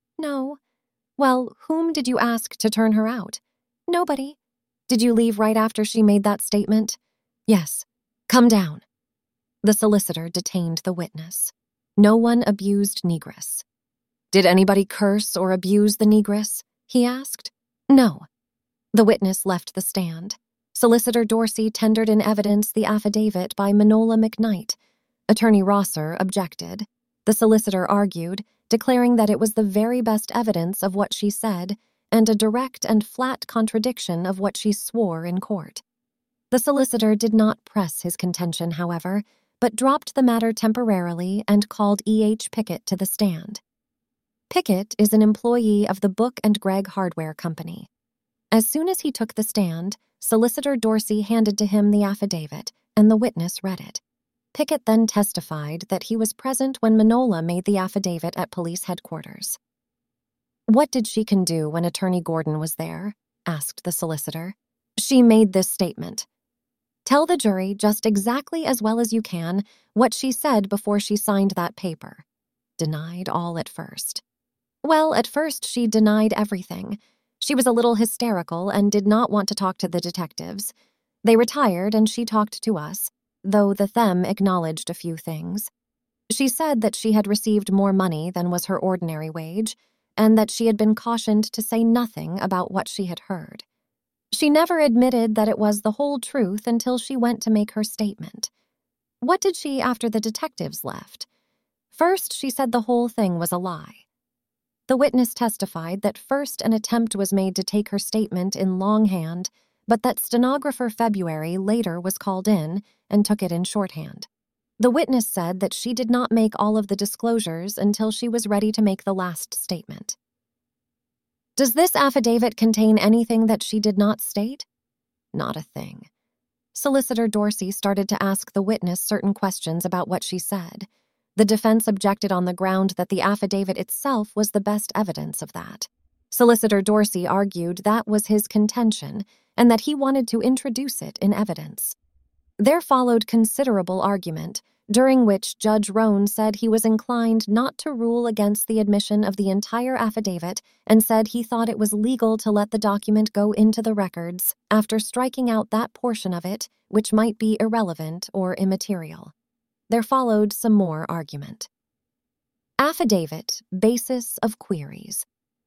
No. Well, whom did you ask to turn her out? Nobody. Did you leave right after she made that statement? Yes. Come down. The solicitor detained the witness. No one abused Negress. Did anybody curse or abuse the Negress? He asked. No. The witness left the stand. Solicitor Dorsey tendered in evidence the affidavit by Manola McKnight. Attorney Rosser objected. The solicitor argued, declaring that it was the very best evidence of what she said and a direct and flat contradiction of what she swore in court. The solicitor did not press his contention, however, but dropped the matter temporarily and called E H Pickett to the stand. Pickett is an employee of the Book and Gregg Hardware Company. As soon as he took the stand, Solicitor Dorsey handed to him the affidavit, and the witness read it. Pickett then testified that he was present when Manola made the affidavit at police headquarters. What did she can do when Attorney Gordon was there? Asked the solicitor. She made this statement. Tell the jury just exactly as well as you can what she said before she signed that paper. Denied all at first. Well, at first she denied everything. She was a little hysterical and did not want to talk to the detectives. They retired and she talked to us, though the them acknowledged a few things. She said that she had received more money than was her ordinary wage, and that she had been cautioned to say nothing about what she had heard. She never admitted that it was the whole truth until she went to make her statement. What did she after the detectives left? First, she said the whole thing was a lie. The witness testified that first an attempt was made to take her statement in longhand, but that stenographer February later was called in and took it in shorthand. The witness said that she did not make all of the disclosures until she was ready to make the last statement. Does this affidavit contain anything that she did not state? Not a thing. Solicitor Dorsey started to ask the witness certain questions about what she said. The defense objected on the ground that the affidavit itself was the best evidence of that. Solicitor Dorsey argued that was his contention and that he wanted to introduce it in evidence. There followed considerable argument, during which Judge Roan said he was inclined not to rule against the admission of the entire affidavit and said he thought it was legal to let the document go into the records after striking out that portion of it which might be irrelevant or immaterial. There followed some more argument. Affidavit, basis of queries.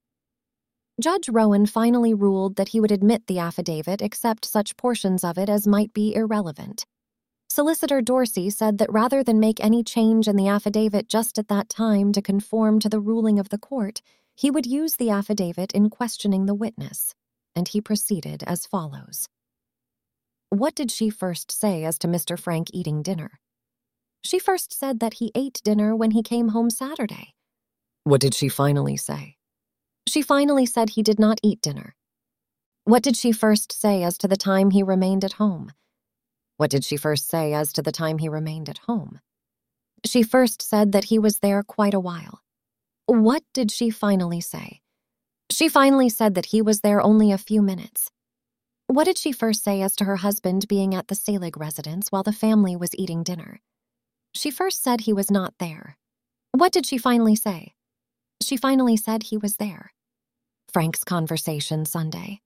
Judge Rowan finally ruled that he would admit the affidavit except such portions of it as might be irrelevant. Solicitor Dorsey said that rather than make any change in the affidavit just at that time to conform to the ruling of the court, he would use the affidavit in questioning the witness, and he proceeded as follows. What did she first say as to Mister Frank eating dinner? She first said that he ate dinner when he came home Saturday. What did she finally say? She finally said he did not eat dinner. What did she first say as to the time he remained at home? What did she first say as to the time he remained at home? She first said that he was there quite a while. What did she finally say? She finally said that he was there only a few minutes. What did she first say as to her husband being at the Selig residence while the family was eating dinner? She first said he was not there. What did she finally say? She finally said he was there. Frank's conversation Sunday.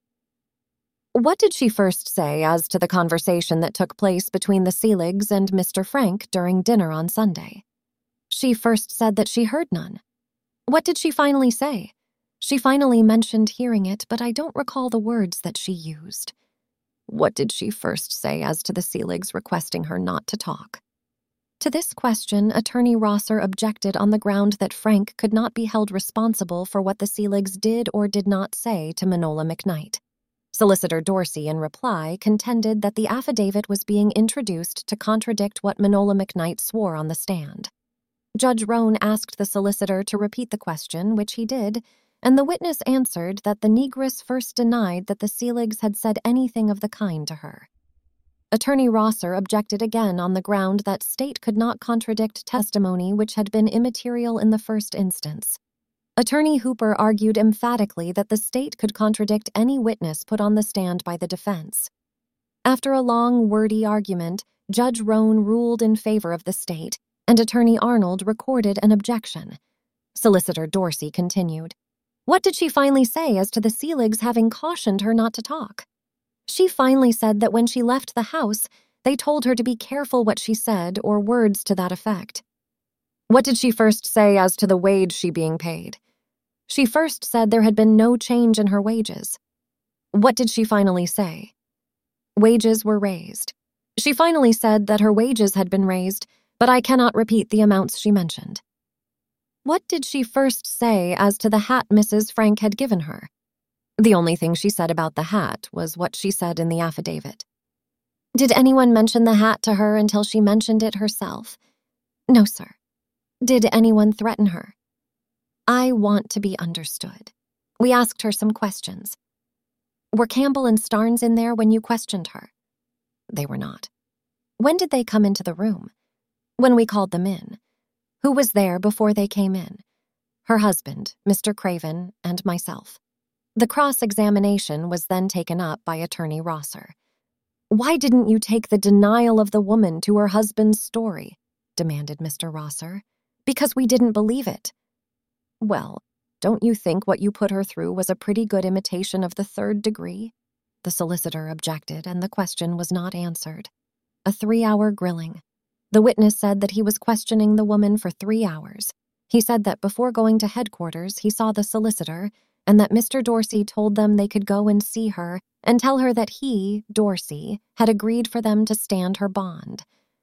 What did she first say as to the conversation that took place between the Seligs and Mister Frank during dinner on Sunday? She first said that she heard none. What did she finally say? She finally mentioned hearing it, but I don't recall the words that she used. What did she first say as to the Seligs requesting her not to talk? To this question, Attorney Rosser objected on the ground that Frank could not be held responsible for what the Seligs did or did not say to Manola McKnight. Solicitor Dorsey, in reply, contended that the affidavit was being introduced to contradict what Manola McKnight swore on the stand. Judge Roan asked the solicitor to repeat the question, which he did, and the witness answered that the negress first denied that the Seeligs had said anything of the kind to her. Attorney Rosser objected again on the ground that state could not contradict testimony which had been immaterial in the first instance. Attorney Hooper argued emphatically that the state could contradict any witness put on the stand by the defense. After a long, wordy argument, Judge Roan ruled in favor of the state, and Attorney Arnold recorded an objection. Solicitor Dorsey continued, "What did she finally say as to the Seeligs having cautioned her not to talk?" "She finally said that when she left the house, they told her to be careful what she said, or words to that effect." "What did she first say as to the wage she being paid?" "She first said there had been no change in her wages." "What did she finally say?" "Wages were raised." "She finally said that her wages had been raised, but I cannot repeat the amounts she mentioned." "What did she first say as to the hat Missus Frank had given her?" "The only thing she said about the hat was what she said in the affidavit." "Did anyone mention the hat to her until she mentioned it herself?" "No, sir." "Did anyone threaten her?" "I want to be understood. We asked her some questions." "Were Campbell and Starnes in there when you questioned her?" "They were not." "When did they come into the room?" "When we called them in." "Who was there before they came in?" "Her husband, Mister Craven, and myself." The cross-examination was then taken up by Attorney Rosser. "Why didn't you take the denial of the woman to her husband's story?" demanded Mister Rosser. "Because we didn't believe it." "Well, don't you think what you put her through was a pretty good imitation of the third degree?" The solicitor objected, and the question was not answered. A three-hour grilling. The witness said that he was questioning the woman for three hours. He said that before going to headquarters, he saw the solicitor, and that Mister Dorsey told them they could go and see her and tell her that he, Dorsey, had agreed for them to stand her bond.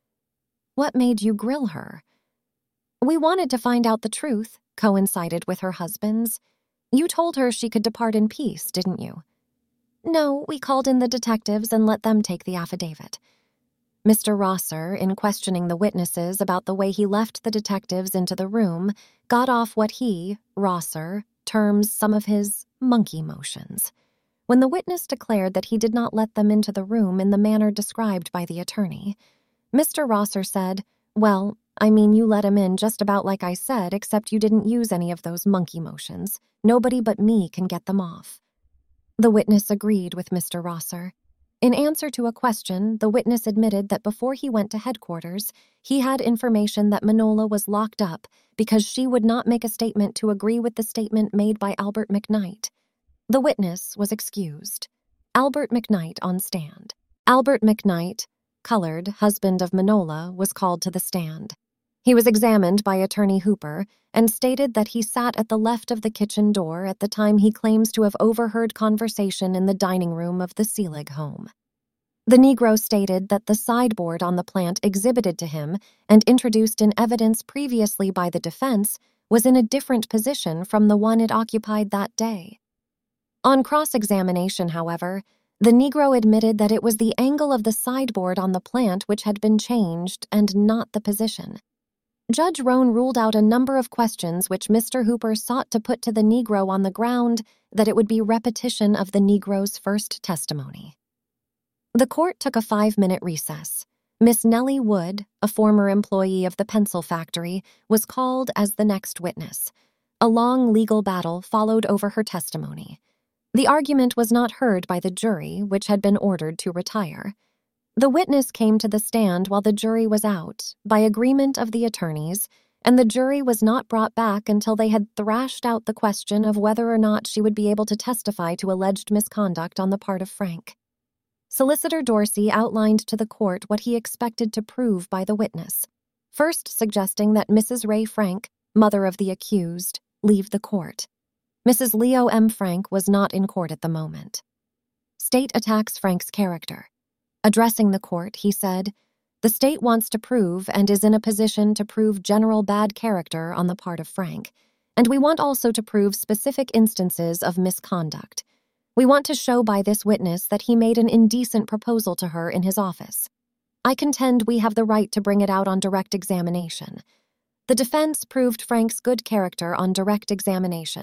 "What made you grill her?" "We wanted to find out the truth, coincided with her husband's. You told her she could depart in peace, didn't you?" "No, we called in the detectives and let them take the affidavit." Mister Rosser, in questioning the witnesses about the way he left the detectives into the room, got off what he, Rosser, terms some of his monkey motions. When the witness declared that he did not let them into the room in the manner described by the attorney, Mister Rosser said, "Well, I mean, you let him in just about like I said, except you didn't use any of those monkey motions. Nobody but me can get them off." The witness agreed with Mister Rosser. In answer to a question, the witness admitted that before he went to headquarters, he had information that Manola was locked up because she would not make a statement to agree with the statement made by Albert McKnight. The witness was excused. Albert McKnight on stand. Albert McKnight, colored, husband of Manola, was called to the stand. He was examined by Attorney Hooper and stated that he sat at the left of the kitchen door at the time he claims to have overheard conversation in the dining room of the Seelig home. The Negro stated that the sideboard on the plant exhibited to him and introduced in evidence previously by the defense was in a different position from the one it occupied that day. On cross-examination, however, the Negro admitted that it was the angle of the sideboard on the plant which had been changed and not the position. Judge Roan ruled out a number of questions which Mister Hooper sought to put to the Negro on the ground that it would be repetition of the Negro's first testimony. The court took a five-minute recess. Miss Nellie Wood, a former employee of the pencil factory, was called as the next witness. A long legal battle followed over her testimony. The argument was not heard by the jury, which had been ordered to retire. The witness came to the stand while the jury was out, by agreement of the attorneys, and the jury was not brought back until they had thrashed out the question of whether or not she would be able to testify to alleged misconduct on the part of Frank. Solicitor Dorsey outlined to the court what he expected to prove by the witness, first suggesting that Missus Ray Frank, mother of the accused, leave the court. Missus Leo M. Frank was not in court at the moment. State attacks Frank's character. Addressing the court, he said, "The state wants to prove and is in a position to prove general bad character on the part of Frank, and we want also to prove specific instances of misconduct. We want to show by this witness that he made an indecent proposal to her in his office. I contend we have the right to bring it out on direct examination. The defense proved Frank's good character on direct examination.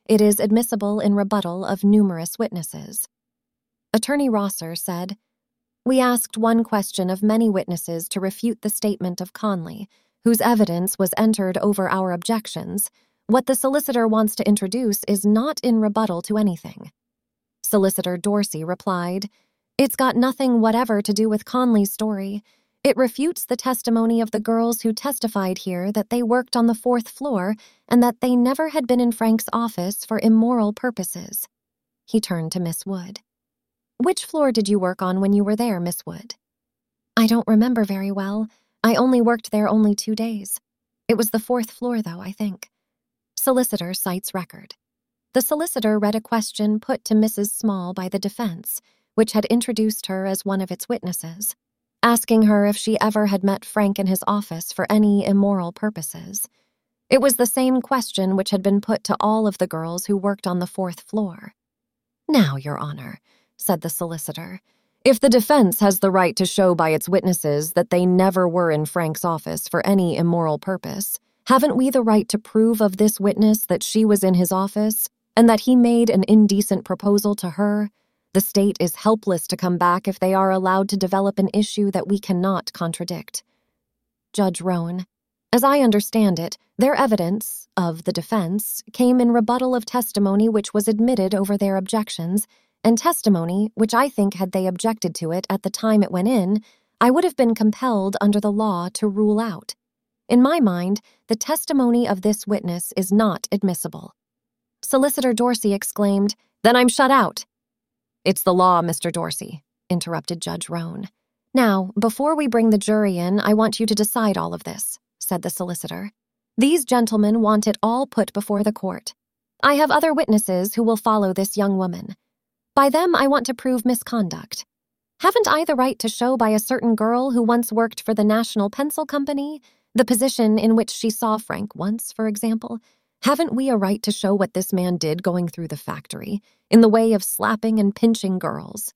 it is admissible in rebuttal of numerous witnesses. Attorney Rosser said, "We asked one question of many witnesses to refute the statement of Conley, whose evidence was entered over our objections. What the solicitor wants to introduce is not in rebuttal to anything." Solicitor Dorsey replied, "It's got nothing whatever to do with Conley's story. It refutes the testimony of the girls who testified here that they worked on the fourth floor and that they never had been in Frank's office for immoral purposes." He turned to Miss Wood. "Which floor did you work on when you were there, Miss Wood?" "I don't remember very well. I only worked there only two days. It was the fourth floor, though, I think." Solicitor cites record. The solicitor read a question put to Missus Small by the defense, which had introduced her as one of its witnesses, asking her if she ever had met Frank in his office for any immoral purposes. It was the same question which had been put to all of the girls who worked on the fourth floor. "Now, Your Honor," said the solicitor, "if the defense has the right to show by its witnesses that they never were in Frank's office for any immoral purpose, haven't we the right to prove of this witness that she was in his office and that he made an indecent proposal to her? The state is helpless to come back if they are allowed to develop an issue that we cannot contradict." Judge Roan, "As I understand it, their evidence, of the defense, came in rebuttal of testimony which was admitted over their objections, and testimony which I think had they objected to it at the time it went in, I would have been compelled under the law to rule out. In my mind, the testimony of this witness is not admissible." Solicitor Dorsey exclaimed, "Then I'm shut out." "It's the law, Mister Dorsey," interrupted Judge Roan. "Now, before we bring the jury in, I want you to decide all of this," said the solicitor. "These gentlemen want it all put before the court. I have other witnesses who will follow this young woman. By them, I want to prove misconduct. Haven't I the right to show by a certain girl who once worked for the National Pencil Company, the position in which she saw Frank once, for example? Haven't we a right to show what this man did going through the factory, in the way of slapping and pinching girls?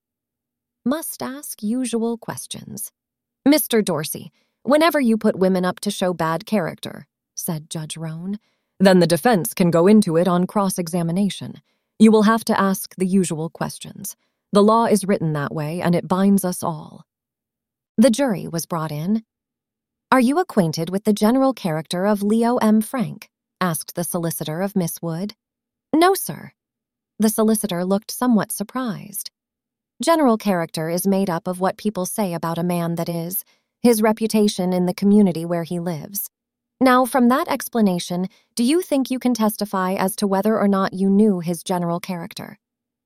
Must ask usual questions. Mister Dorsey, whenever you put women up to show bad character," said Judge Roan, "then the defense can go into it on cross-examination. You will have to ask the usual questions. The law is written that way, and it binds us all." The jury was brought in. "Are you acquainted with the general character of Leo M. Frank?" asked the solicitor of Miss Wood. "No, sir." The solicitor looked somewhat surprised. General character is made up of what people say about a man, that is, his reputation in the community where he lives. Now, from that explanation, do you think you can testify as to whether or not you knew his general character?"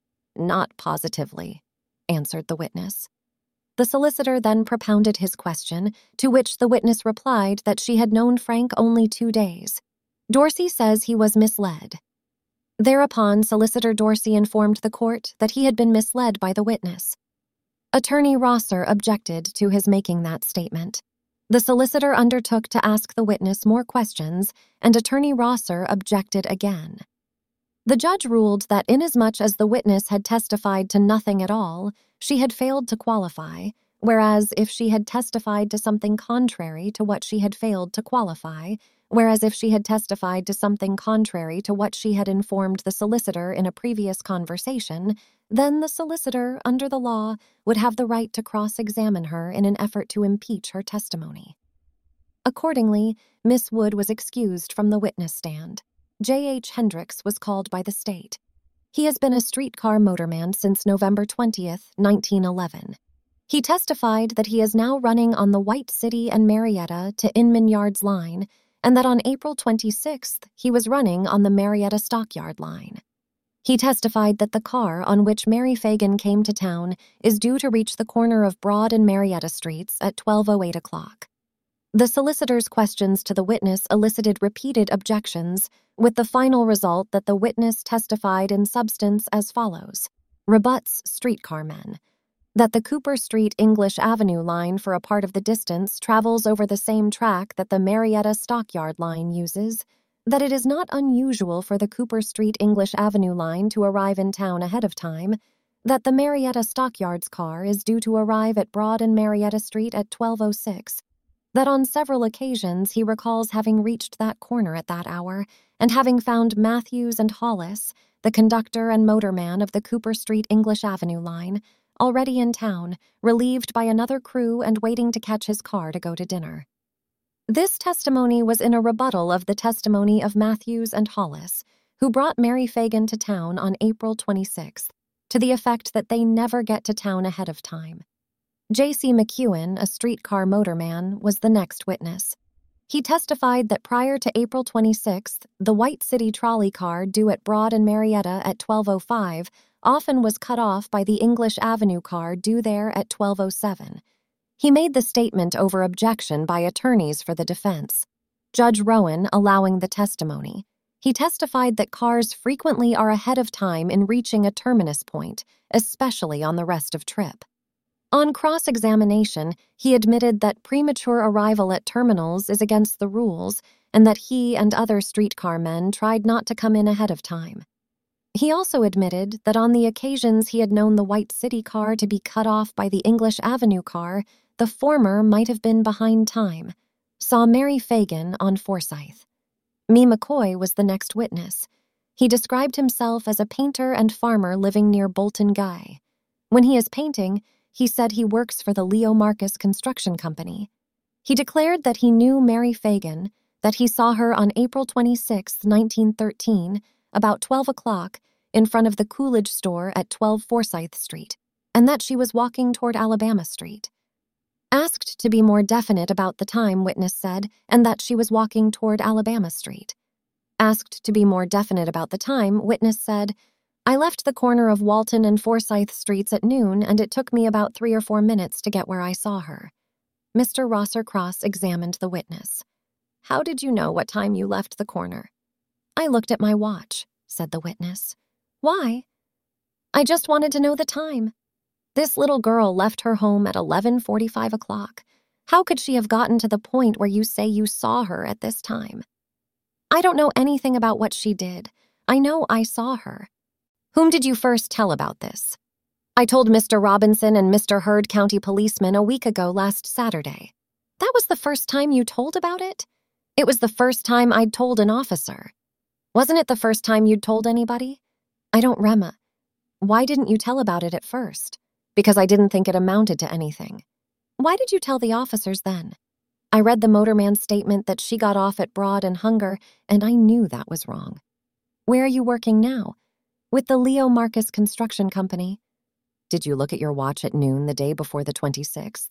"Not positively," answered the witness. The solicitor then propounded his question, to which the witness replied that she had known Frank only two days. Dorsey says he was misled. Thereupon, Solicitor Dorsey informed the court that he had been misled by the witness. Attorney Rosser objected to his making that statement. The solicitor undertook to ask the witness more questions, and Attorney Rosser objected again. The judge ruled that inasmuch as the witness had testified to nothing at all, she had failed to qualify, whereas if she had testified to something contrary to what she had failed to qualify, whereas if she had testified to something contrary to what she had informed the solicitor in a previous conversation, then the solicitor, under the law, would have the right to cross-examine her in an effort to impeach her testimony. Accordingly, Miss Wood was excused from the witness stand. J H Hendricks was called by the state. He has been a streetcar motorman since November twentieth, nineteen eleven. He testified that he is now running on the White City and Marietta to Inman Yards line, and that on April twenty-sixth he was running on the Marietta Stockyard line. He testified that the car on which Mary Fagan came to town is due to reach the corner of Broad and Marietta Streets at twelve oh eight o'clock. The solicitor's questions to the witness elicited repeated objections, with the final result that the witness testified in substance as follows: rebuts streetcar men, that the Cooper Street English Avenue line for a part of the distance travels over the same track that the Marietta Stockyard line uses, that it is not unusual for the Cooper Street English Avenue line to arrive in town ahead of time, that the Marietta Stockyards car is due to arrive at Broad and Marietta Street at twelve oh six, That on several occasions he recalls having reached that corner at that hour and having found Matthews and Hollis, the conductor and motorman of the Cooper Street English Avenue line, already in town, relieved by another crew and waiting to catch his car to go to dinner. This testimony was in a rebuttal of the testimony of Matthews and Hollis, who brought Mary Fagan to town on April twenty-sixth, to the effect that they never get to town ahead of time. J C McEwen, a streetcar motorman, was the next witness. He testified that prior to April twenty-sixth, the White City trolley car due at Broad and Marietta at twelve oh five often was cut off by the English Avenue car due there at twelve oh seven. He made the statement over objection by attorneys for the defense. Judge Rowan allowing the testimony. He testified that cars frequently are ahead of time in reaching a terminus point, especially on the rest of trip. On cross-examination, he admitted that premature arrival at terminals is against the rules and that he and other streetcar men tried not to come in ahead of time. He also admitted that on the occasions he had known the White City car to be cut off by the English Avenue car, the former might have been behind time. Saw Mary Fagan on Forsyth. Mee McCoy was the next witness. He described himself as a painter and farmer living near Bolton Guy. When he is painting, he said he works for the Leo Marcus Construction Company. He declared that he knew Mary Fagan, that he saw her on April twenty-sixth, nineteen thirteen, about twelve o'clock, in front of the Coolidge store at twelve Forsyth Street, and that she was walking toward Alabama Street. Asked to be more definite about the time, witness said, and that she was walking toward Alabama Street. Asked to be more definite about the time, witness said, I left the corner of Walton and Forsyth Streets at noon, and it took me about three or four minutes to get where I saw her. Mister Rosser Cross examined the witness. How did you know what time you left the corner? I looked at my watch, said the witness. Why? I just wanted to know the time. This little girl left her home at eleven forty-five o'clock. How could she have gotten to the point where you say you saw her at this time? I don't know anything about what she did. I know I saw her. Whom did you first tell about this? I told Mister Robinson and Mister Heard County policeman a week ago last Saturday. That was the first time you told about it? It was the first time I'd told an officer. Wasn't it the first time you'd told anybody? I don't remma. Why didn't you tell about it at first? Because I didn't think it amounted to anything. Why did you tell the officers then? I read the motorman's statement that she got off at Broad and Hunger, and I knew that was wrong. Where are you working now? With the Leo Marcus Construction Company. Did you look at your watch at noon the day before the twenty-sixth?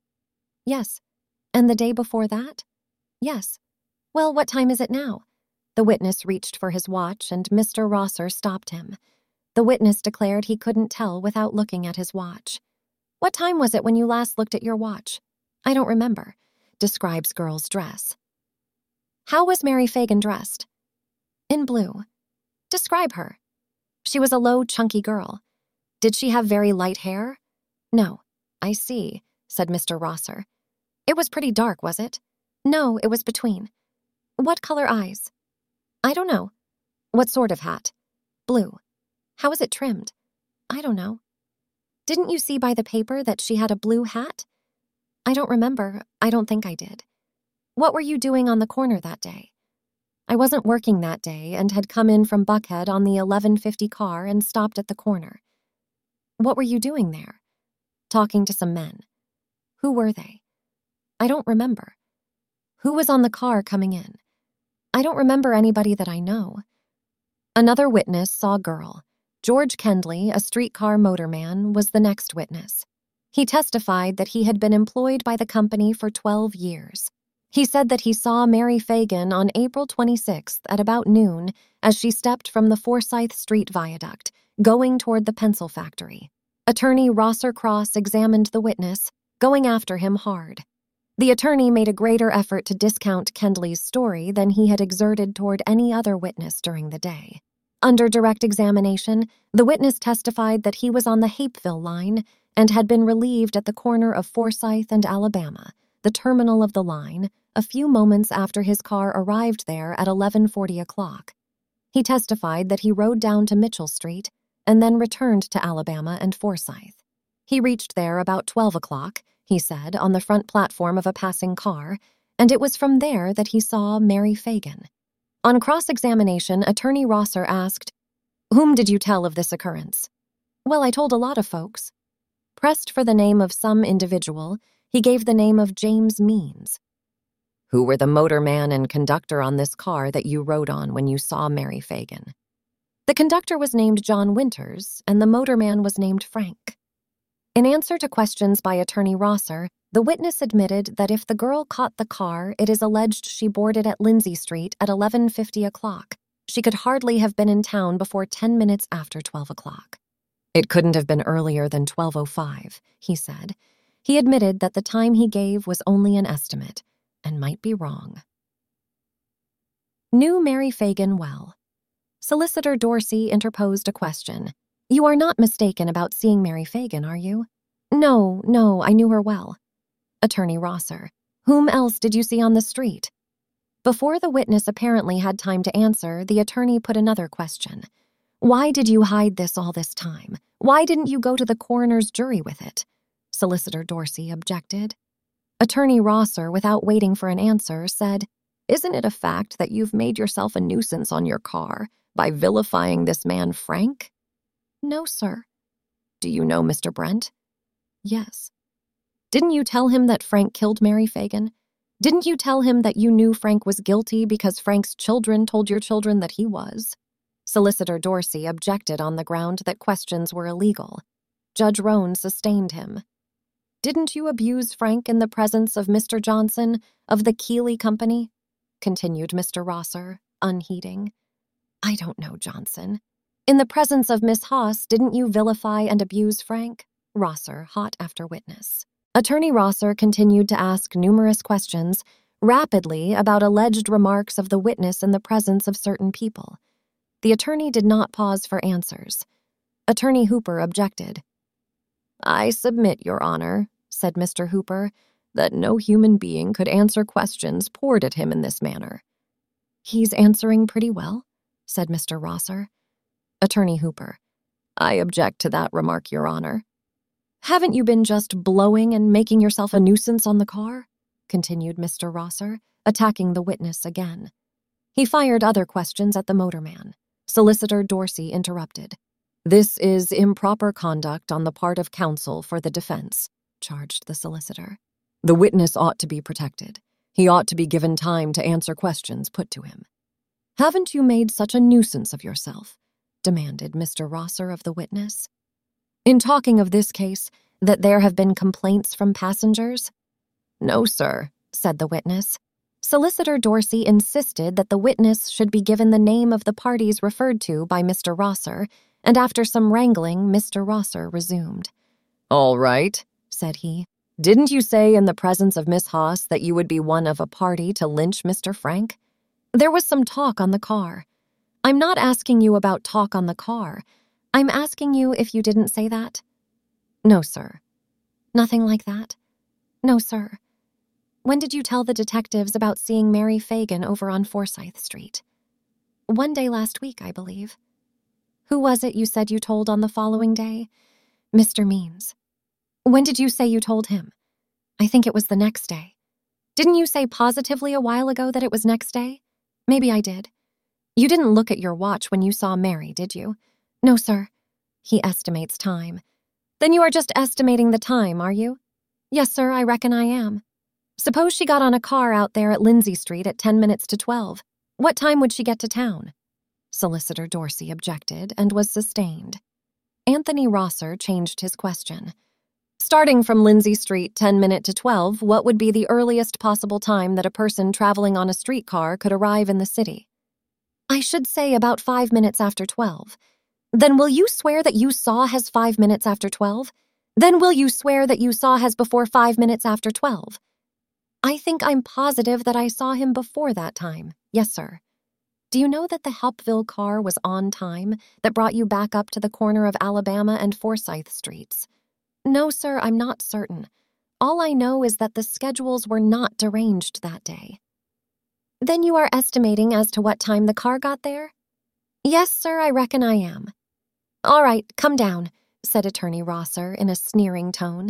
Yes. And the day before that? Yes. Well, what time is it now? The witness reached for his watch, and Mister Rosser stopped him. The witness declared he couldn't tell without looking at his watch. What time was it when you last looked at your watch? I don't remember. Describes girl's dress. How was Mary Fagan dressed? In blue. Describe her. She was a low, chunky girl. Did she have very light hair? No. I see, said Mister Rosser. It was pretty dark, was it? No, it was between. What color eyes? I don't know. What sort of hat? Blue. How was it trimmed? I don't know. Didn't you see by the paper that she had a blue hat? I don't remember. I don't think I did. What were you doing on the corner that day? I wasn't working that day and had come in from Buckhead on the eleven fifty car and stopped at the corner. What were you doing there? Talking to some men. Who were they? I don't remember. Who was on the car coming in? I don't remember anybody that I know. Another witness saw a girl. George Kendley, a streetcar motorman, was the next witness. He testified that he had been employed by the company for twelve years. He said that he saw Mary Fagan on April twenty-sixth at about noon as she stepped from the Forsyth Street viaduct, going toward the pencil factory. Attorney Rosser Cross examined the witness, going after him hard. The attorney made a greater effort to discount Kendley's story than he had exerted toward any other witness during the day. Under direct examination, the witness testified that he was on the Hapeville line and had been relieved at the corner of Forsyth and Alabama, the terminal of the line, a few moments after his car arrived there at eleven forty o'clock. He testified that he rode down to Mitchell Street and then returned to Alabama and Forsyth. He reached there about twelve o'clock. he said on the front platform of a passing car, and it was from there that he saw Mary Fagan. On cross-examination, Attorney Rosser asked, "Whom did you tell of this occurrence?" "Well, I told a lot of folks." Pressed for the name of some individual, he gave the name of James Means. "Who were the motorman and conductor on this car that you rode on when you saw Mary Fagan?" "The conductor was named John Winters, and the motorman was named Frank." In answer to questions by Attorney Rosser, the witness admitted that if the girl caught the car, it is alleged she boarded at Lindsay Street at eleven fifty o'clock. She could hardly have been in town before ten minutes after twelve o'clock. "It couldn't have been earlier than twelve oh five, he said. He admitted that the time he gave was only an estimate and might be wrong. Knew Mary Fagan well. Solicitor Dorsey interposed a question. "You are not mistaken about seeing Mary Fagan, are you?" "No, no, I knew her well." Attorney Rosser: "Whom else did you see on the street?" Before the witness apparently had time to answer, the attorney put another question. "Why did you hide this all this time? Why didn't you go to the coroner's jury with it?" Solicitor Dorsey objected. Attorney Rosser, without waiting for an answer, said, "Isn't it a fact that you've made yourself a nuisance on your car by vilifying this man Frank?" "No, sir." "Do you know Mister Brent?" "Yes." "Didn't you tell him that Frank killed Mary Fagan? Didn't you tell him that you knew Frank was guilty because Frank's children told your children that he was?" Solicitor Dorsey objected on the ground that questions were illegal. Judge Roan sustained him. "Didn't you abuse Frank in the presence of Mister Johnson of the Keeley Company?" continued Mister Rosser, unheeding. "I don't know Johnson." "In the presence of Miss Haas, didn't you vilify and abuse Frank?" Rosser, hot after witness. Attorney Rosser continued to ask numerous questions, rapidly, about alleged remarks of the witness in the presence of certain people. The attorney did not pause for answers. Attorney Hooper objected. "I submit, Your Honor," said Mister Hooper, "that no human being could answer questions poured at him in this manner." "He's answering pretty well," said Mister Rosser. Attorney Hooper: "I object to that remark, Your Honor." "Haven't you been just blowing and making yourself a nuisance on the car?" continued Mister Rosser, attacking the witness again. He fired other questions at the motorman. Solicitor Dorsey interrupted. "This is improper conduct on the part of counsel for the defense," charged the solicitor. "The witness ought to be protected. He ought to be given time to answer questions put to him." "Haven't you made such a nuisance of yourself?" demanded Mister Rosser of the witness. "In talking of this case, that there have been complaints from passengers?" "No, sir," said the witness. Solicitor Dorsey insisted that the witness should be given the name of the parties referred to by Mister Rosser, and after some wrangling, Mister Rosser resumed. "All right," said he. "Didn't you say in the presence of Miss Haas that you would be one of a party to lynch Mister Frank?" "There was some talk on the car." "I'm not asking you about talk on the car. I'm asking you if you didn't say that." "No, sir." "Nothing like that?" "No, sir." "When did you tell the detectives about seeing Mary Fagan over on Forsyth Street?" "One day last week, I believe." "Who was it you said you told on the following day?" "Mister Means." "When did you say you told him?" "I think it was the next day." "Didn't you say positively a while ago that it was next day?" "Maybe I did." "You didn't look at your watch when you saw Mary, did you?" "No, sir." He estimates time. "Then you are just estimating the time, are you?" "Yes, sir, I reckon I am." "Suppose she got on a car out there at Lindsay Street at ten minutes to twelve. What time would she get to town?" Solicitor Dorsey objected and was sustained. Anthony Rosser changed his question. "Starting from Lindsay Street ten minutes to twelve, what would be the earliest possible time that a person traveling on a streetcar could arrive in the city?" "I should say about five minutes after twelve. "Then will you swear that you saw Hes five minutes after twelve? "Then will you swear that you saw Hes before five minutes after twelve? "I think I'm positive that I saw him before that time. Yes, sir." "Do you know that the Helpville car was on time that brought you back up to the corner of Alabama and Forsyth Streets?" "No, sir, I'm not certain. All I know is that the schedules were not deranged that day." "Then you are estimating as to what time the car got there?" "Yes, sir, I reckon I am." "All right, come down," said Attorney Rosser in a sneering tone.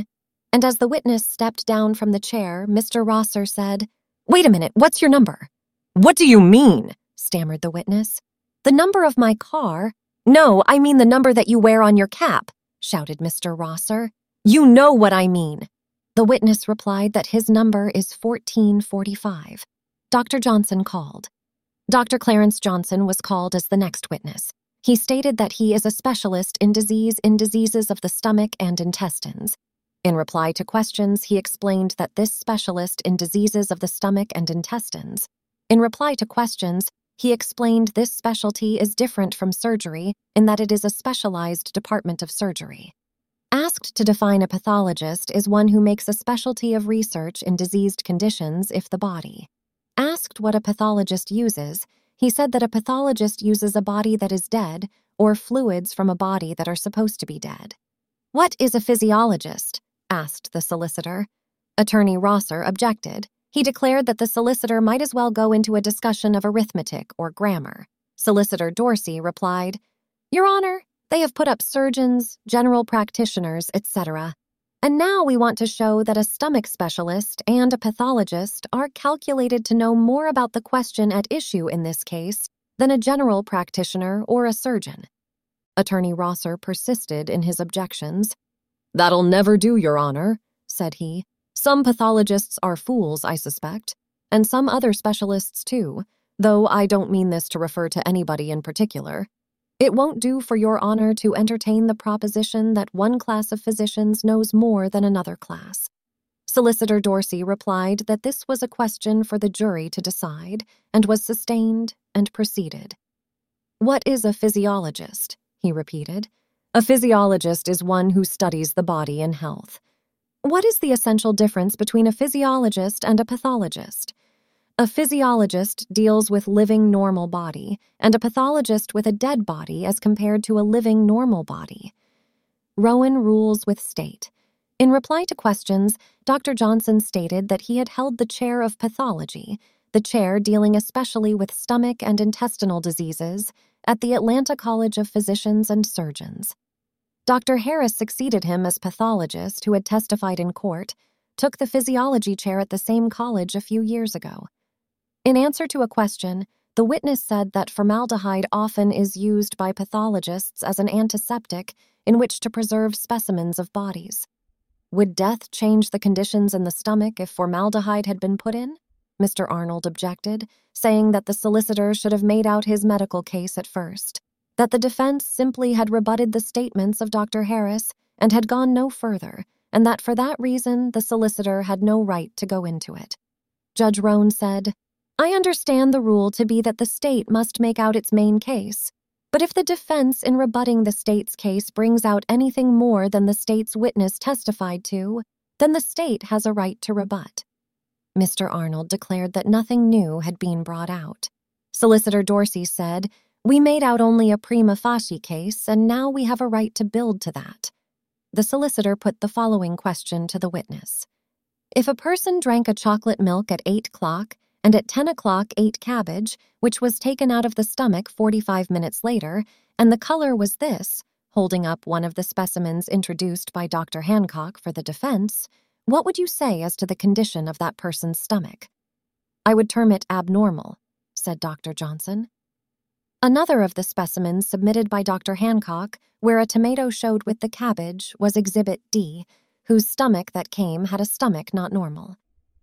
And as the witness stepped down from the chair, Mister Rosser said, "Wait a minute, what's your number?" "What do you mean?" stammered the witness. "The number of my car." "No, I mean the number that you wear on your cap," shouted Mister Rosser. "You know what I mean." The witness replied that his number is fourteen forty-five. Doctor Johnson called. Doctor Clarence Johnson was called as the next witness. He stated that he is a specialist in disease in diseases of the stomach and intestines. In reply to questions, he explained that this specialist in diseases of the stomach and intestines. In reply to questions, he explained this specialty is different from surgery in that it is a specialized department of surgery. Asked to define a pathologist is one who makes a specialty of research in diseased conditions if the body. Asked what a pathologist uses, he said that a pathologist uses a body that is dead or fluids from a body that are supposed to be dead. "What is a physiologist?" asked the solicitor. Attorney Rosser objected. He declared that the solicitor might as well go into a discussion of arithmetic or grammar. Solicitor Dorsey replied, "Your Honor, they have put up surgeons, general practitioners, et cetera. And now we want to show that a stomach specialist and a pathologist are calculated to know more about the question at issue in this case than a general practitioner or a surgeon." Attorney Rosser persisted in his objections. "That'll never do, Your Honor," said he. "Some pathologists are fools, I suspect, and some other specialists too, though I don't mean this to refer to anybody in particular. It won't do for Your Honor to entertain the proposition that one class of physicians knows more than another class." Solicitor Dorsey replied that this was a question for the jury to decide, and was sustained and proceeded. "What is a physiologist?" he repeated. "A physiologist is one who studies the body in health." "What is the essential difference between a physiologist and a pathologist?" "A physiologist deals with living normal body, and a pathologist with a dead body as compared to a living normal body." Rowan rules with state. In reply to questions, Doctor Johnson stated that he had held the chair of pathology, the chair dealing especially with stomach and intestinal diseases, at the Atlanta College of Physicians and Surgeons. Doctor Harris succeeded him as pathologist who had testified in court, took the physiology chair at the same college a few years ago. In answer to a question, the witness said that formaldehyde often is used by pathologists as an antiseptic in which to preserve specimens of bodies. Would death change the conditions in the stomach if formaldehyde had been put in? Mister Arnold objected, saying that the solicitor should have made out his medical case at first, that the defense simply had rebutted the statements of Doctor Harris and had gone no further, and that for that reason the solicitor had no right to go into it. Judge Roan said, "I understand the rule to be that the state must make out its main case, but if the defense in rebutting the state's case brings out anything more than the state's witness testified to, then the state has a right to rebut." Mister Arnold declared that nothing new had been brought out. Solicitor Dorsey said, "We made out only a prima facie case, and now we have a right to build to that." The solicitor put the following question to the witness. "If a person drank a chocolate milk at eight o'clock and at ten o'clock ate cabbage, which was taken out of the stomach forty-five minutes later, and the color was this," holding up one of the specimens introduced by Doctor Hancock for the defense, "what would you say as to the condition of that person's stomach?" "I would term it abnormal," said Doctor Johnson. Another of the specimens submitted by Doctor Hancock, where a tomato showed with the cabbage, was Exhibit D, whose stomach that came had a stomach not normal.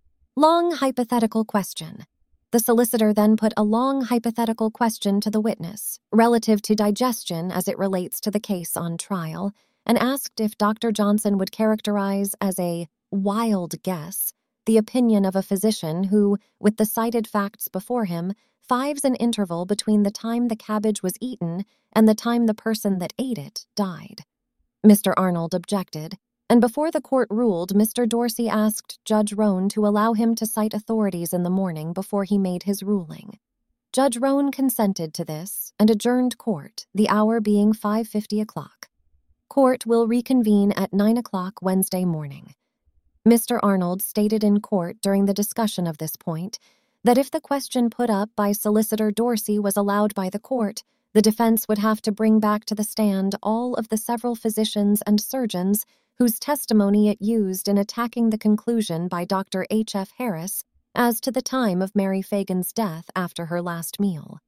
Long hypothetical question. The solicitor then put a long hypothetical question to the witness, relative to digestion as it relates to the case on trial, and asked if Doctor Johnson would characterize as a wild guess the opinion of a physician who, with the cited facts before him, fives an interval between the time the cabbage was eaten and the time the person that ate it died. Mister Arnold objected, and before the court ruled, Mister Dorsey asked Judge Roan to allow him to cite authorities in the morning before he made his ruling. Judge Roan consented to this and adjourned court, the hour being five fifty o'clock. Court will reconvene at nine o'clock Wednesday morning. Mister Arnold stated in court during the discussion of this point that if the question put up by Solicitor Dorsey was allowed by the court, the defense would have to bring back to the stand all of the several physicians and surgeons whose testimony it used in attacking the conclusion by Doctor H F Harris as to the time of Mary Fagan's death after her last meal.